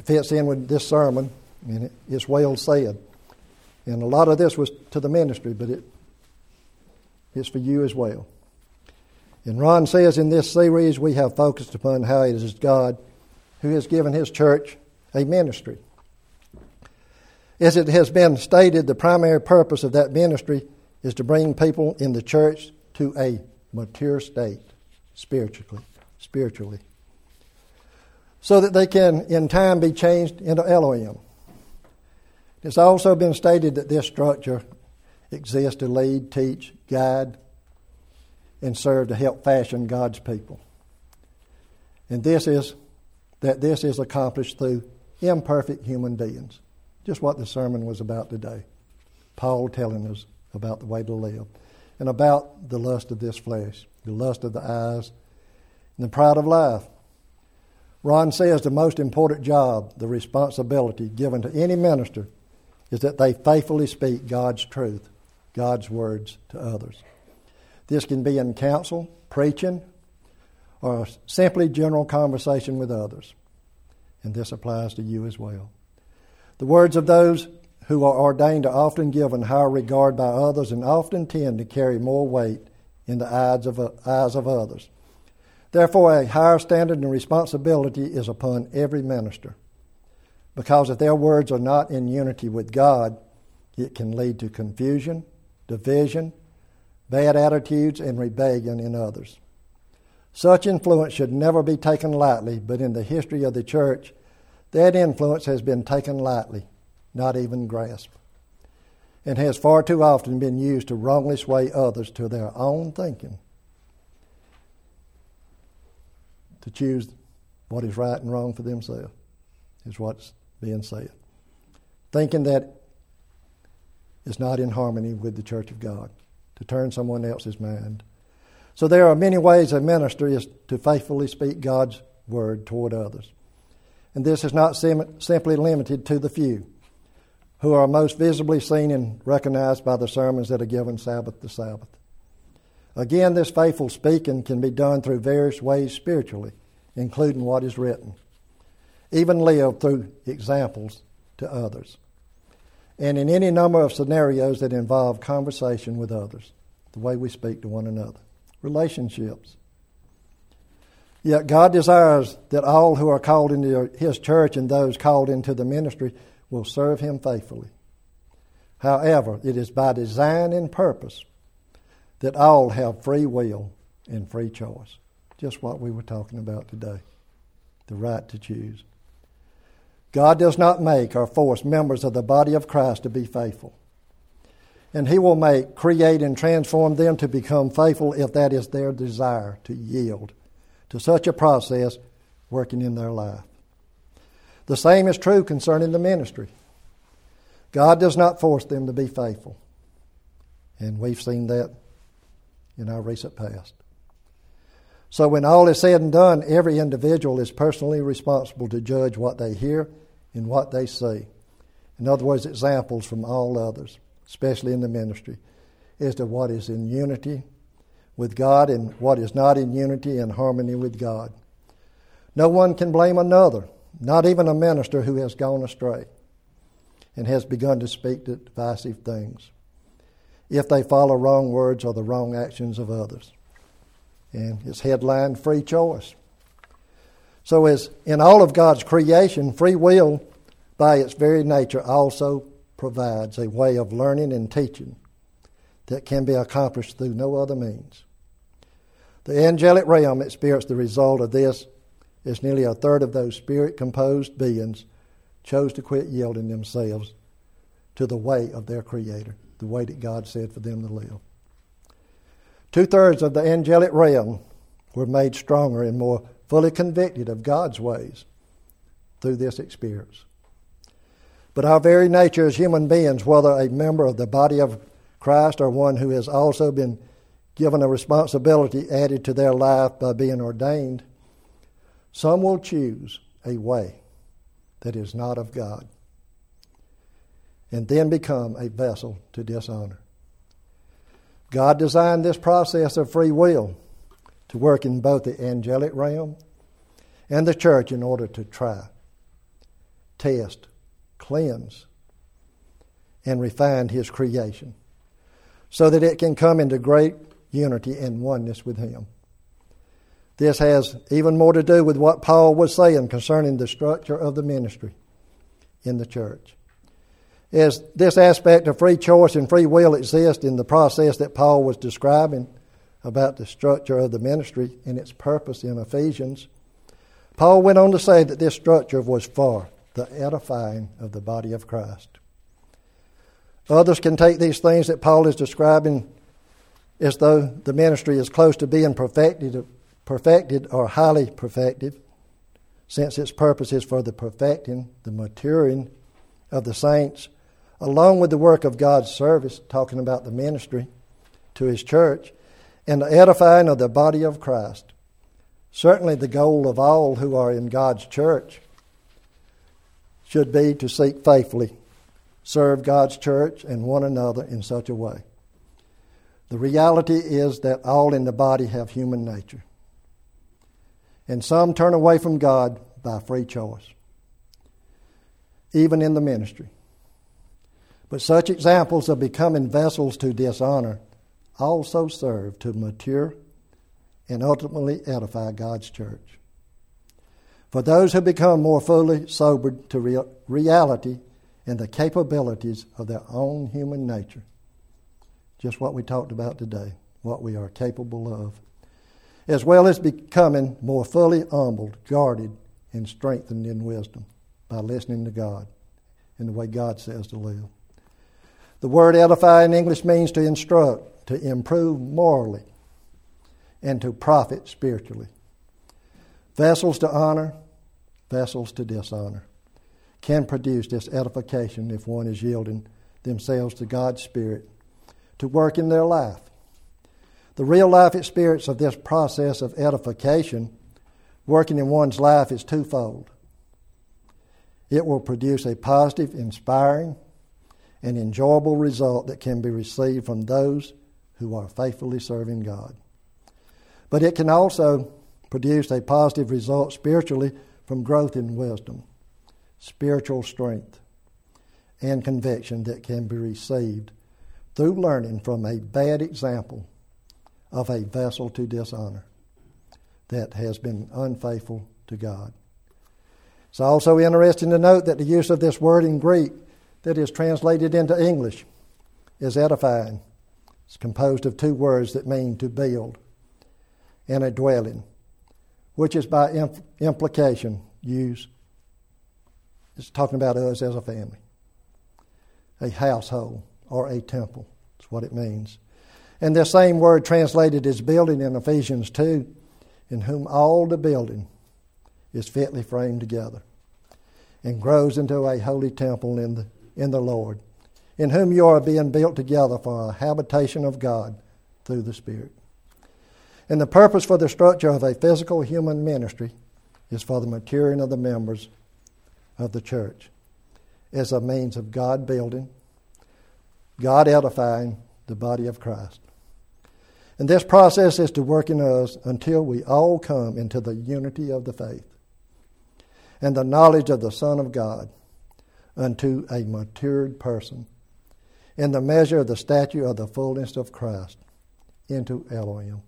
fits in with this sermon, and it, it's well said. And a lot of this was to the ministry, but it it's for you as well. And Ron says in this series we have focused upon how it is God who has given His church a ministry. As it has been stated, the primary purpose of that ministry is to bring people in the church to a mature state, spiritually, spiritually, so that they can in time be changed into Elohim. It's also been stated that this structure exists to lead, teach, guide, and serve to help fashion God's people. And this is that this is accomplished through imperfect human beings. Just what the sermon was about today. Paul telling us about the way to live and about the lust of this flesh, the lust of the eyes, and the pride of life. Ron says the most important job, the responsibility given to any minister, is that they faithfully speak God's truth, God's words to others. This can be in counsel, preaching, or simply general conversation with others. And this applies to you as well. The words of those who are ordained are often given higher regard by others and often tend to carry more weight in the eyes of, eyes of others. Therefore, a higher standard and responsibility is upon every minister, because if their words are not in unity with God, it can lead to confusion, division, bad attitudes, and rebellion in others. Such influence should never be taken lightly, but in the history of the church, that influence has been taken lightly, not even grasped, and has far too often been used to wrongly sway others to their own thinking, to choose what is right and wrong for themselves, is what's being said. Thinking that is not in harmony with the church of God, to turn someone else's mind. So there are many ways a minister is to faithfully speak God's word toward others. And this is not sim- simply limited to the few, who are most visibly seen and recognized by the sermons that are given Sabbath to Sabbath. Again, this faithful speaking can be done through various ways spiritually, including what is written. Even live through examples to others. And in any number of scenarios that involve conversation with others, the way we speak to one another. Relationships. Yet God desires that all who are called into His church and those called into the ministry will serve Him faithfully. However, it is by design and purpose that all have free will and free choice. Just what we were talking about today. The right to choose. God does not make or force members of the body of Christ to be faithful. And He will make, create, and transform them to become faithful if that is their desire to yield to such a process working in their life. The same is true concerning the ministry. God does not force them to be faithful. And we've seen that in our recent past. So when all is said and done, every individual is personally responsible to judge what they hear and what they see. In other words, examples from all others, especially in the ministry, as to what is in unity with God and what is not in unity and harmony with God. No one can blame another, not even a minister who has gone astray and has begun to speak divisive things, if they follow wrong words or the wrong actions of others. And it's headlined free choice. So as in all of God's creation, free will by its very nature also provides a way of learning and teaching that can be accomplished through no other means. The angelic realm experienced the result of this as nearly a third of those spirit-composed beings chose to quit yielding themselves to the way of their Creator, the way that God said for them to live. Two-thirds of the angelic realm were made stronger and more fully convicted of God's ways through this experience. But our very nature as human beings, whether a member of the body of Christ or one who has also been given a responsibility added to their life by being ordained, some will choose a way that is not of God and then become a vessel to dishonor. God designed this process of free will to work in both the angelic realm and the church in order to try test, cleanse, and refine His creation so that it can come into great unity and oneness with Him. This has even more to do with what Paul was saying concerning the structure of the ministry in the church. As this aspect of free choice and free will exists in the process that Paul was describing about the structure of the ministry and its purpose in Ephesians, Paul went on to say that this structure was for the edifying of the body of Christ. Others can take these things that Paul is describing as though the ministry is close to being perfected perfected or highly perfected, since its purpose is for the perfecting, the maturing of the saints, along with the work of God's service, talking about the ministry to His church, and the edifying of the body of Christ. Certainly the goal of all who are in God's church should be to seek faithfully, serve God's church and one another in such a way. The reality is that all in the body have human nature. And some turn away from God by free choice, even in the ministry. But such examples of becoming vessels to dishonor also serve to mature and ultimately edify God's church. For those who become more fully sobered to real, reality and the capabilities of their own human nature, just what we talked about today, what we are capable of, as well as becoming more fully humbled, guarded, and strengthened in wisdom by listening to God in the way God says to live. The word edify in English means to instruct, to improve morally, and to profit spiritually. Vessels to honor, vessels to dishonor can produce this edification if one is yielding themselves to God's Spirit to work in their life. The real life experience of this process of edification working in one's life is twofold. It will produce a positive, inspiring, and enjoyable result that can be received from those who are faithfully serving God. But it can also produce a positive result spiritually from growth in wisdom, spiritual strength, and conviction that can be received through learning from a bad example of a vessel to dishonor that has been unfaithful to God. It's also interesting to note that the use of this word in Greek that is translated into English is edifying. It's composed of two words that mean to build and a dwelling, which is by impl- implication used. It's talking about us as a family, a household, or a temple. That's what it means. And this same word translated as building in Ephesians two, in whom all the building is fitly framed together and grows into a holy temple in the, in the Lord, in whom you are being built together for a habitation of God through the Spirit. And the purpose for the structure of a physical human ministry is for the maturing of the members of the church as a means of God building, God edifying the body of Christ. And this process is to work in us until we all come into the unity of the faith and the knowledge of the Son of God, unto a matured person, in the measure of the stature of the fullness of Christ, into Elohim.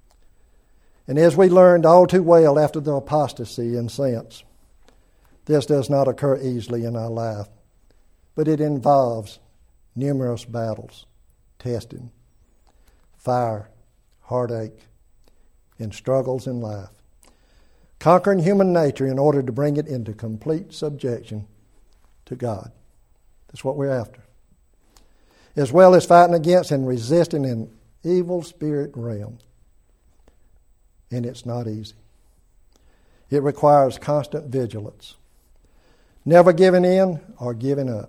And as we learned all too well after the apostasy in sense, this does not occur easily in our life, but it involves numerous battles, testing, fire, heartache, and struggles in life, conquering human nature in order to bring it into complete subjection to God. That's what we're after. As well as fighting against and resisting an evil spirit realm. And it's not easy. It requires constant vigilance, never giving in or giving up,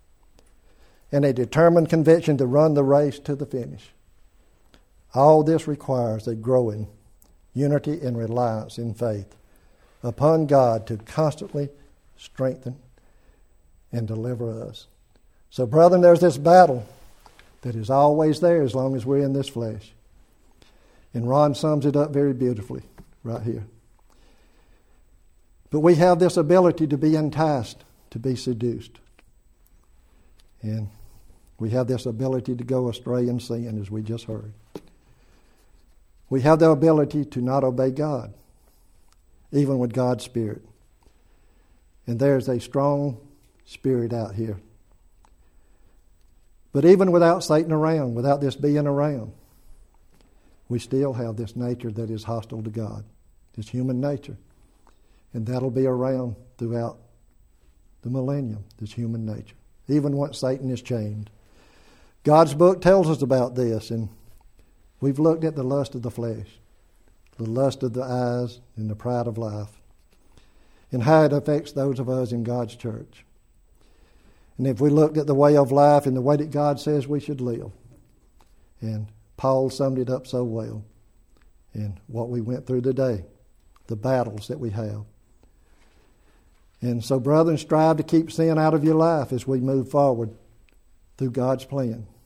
and a determined conviction to run the race to the finish. All this requires a growing unity and reliance in faith upon God to constantly strengthen and deliver us. So, brethren, there's this battle that is always there as long as we're in this flesh. And Ron sums it up very beautifully right here. But we have this ability to be enticed to be seduced. And we have this ability to go astray in sin, as we just heard. We have the ability to not obey God, even with God's Spirit. And there's a strong spirit out here. But even without Satan around, without this being around, we still have this nature that is hostile to God, this human nature. And that'll be around throughout the millennium, this human nature, even once Satan is chained. God's book tells us about this, and we've looked at the lust of the flesh, the lust of the eyes, and the pride of life, and how it affects those of us in God's church. And if we looked at the way of life and the way that God says we should live, and Paul summed it up so well in what we went through today, the battles that we have. And so, brethren, strive to keep sin out of your life as we move forward through God's plan.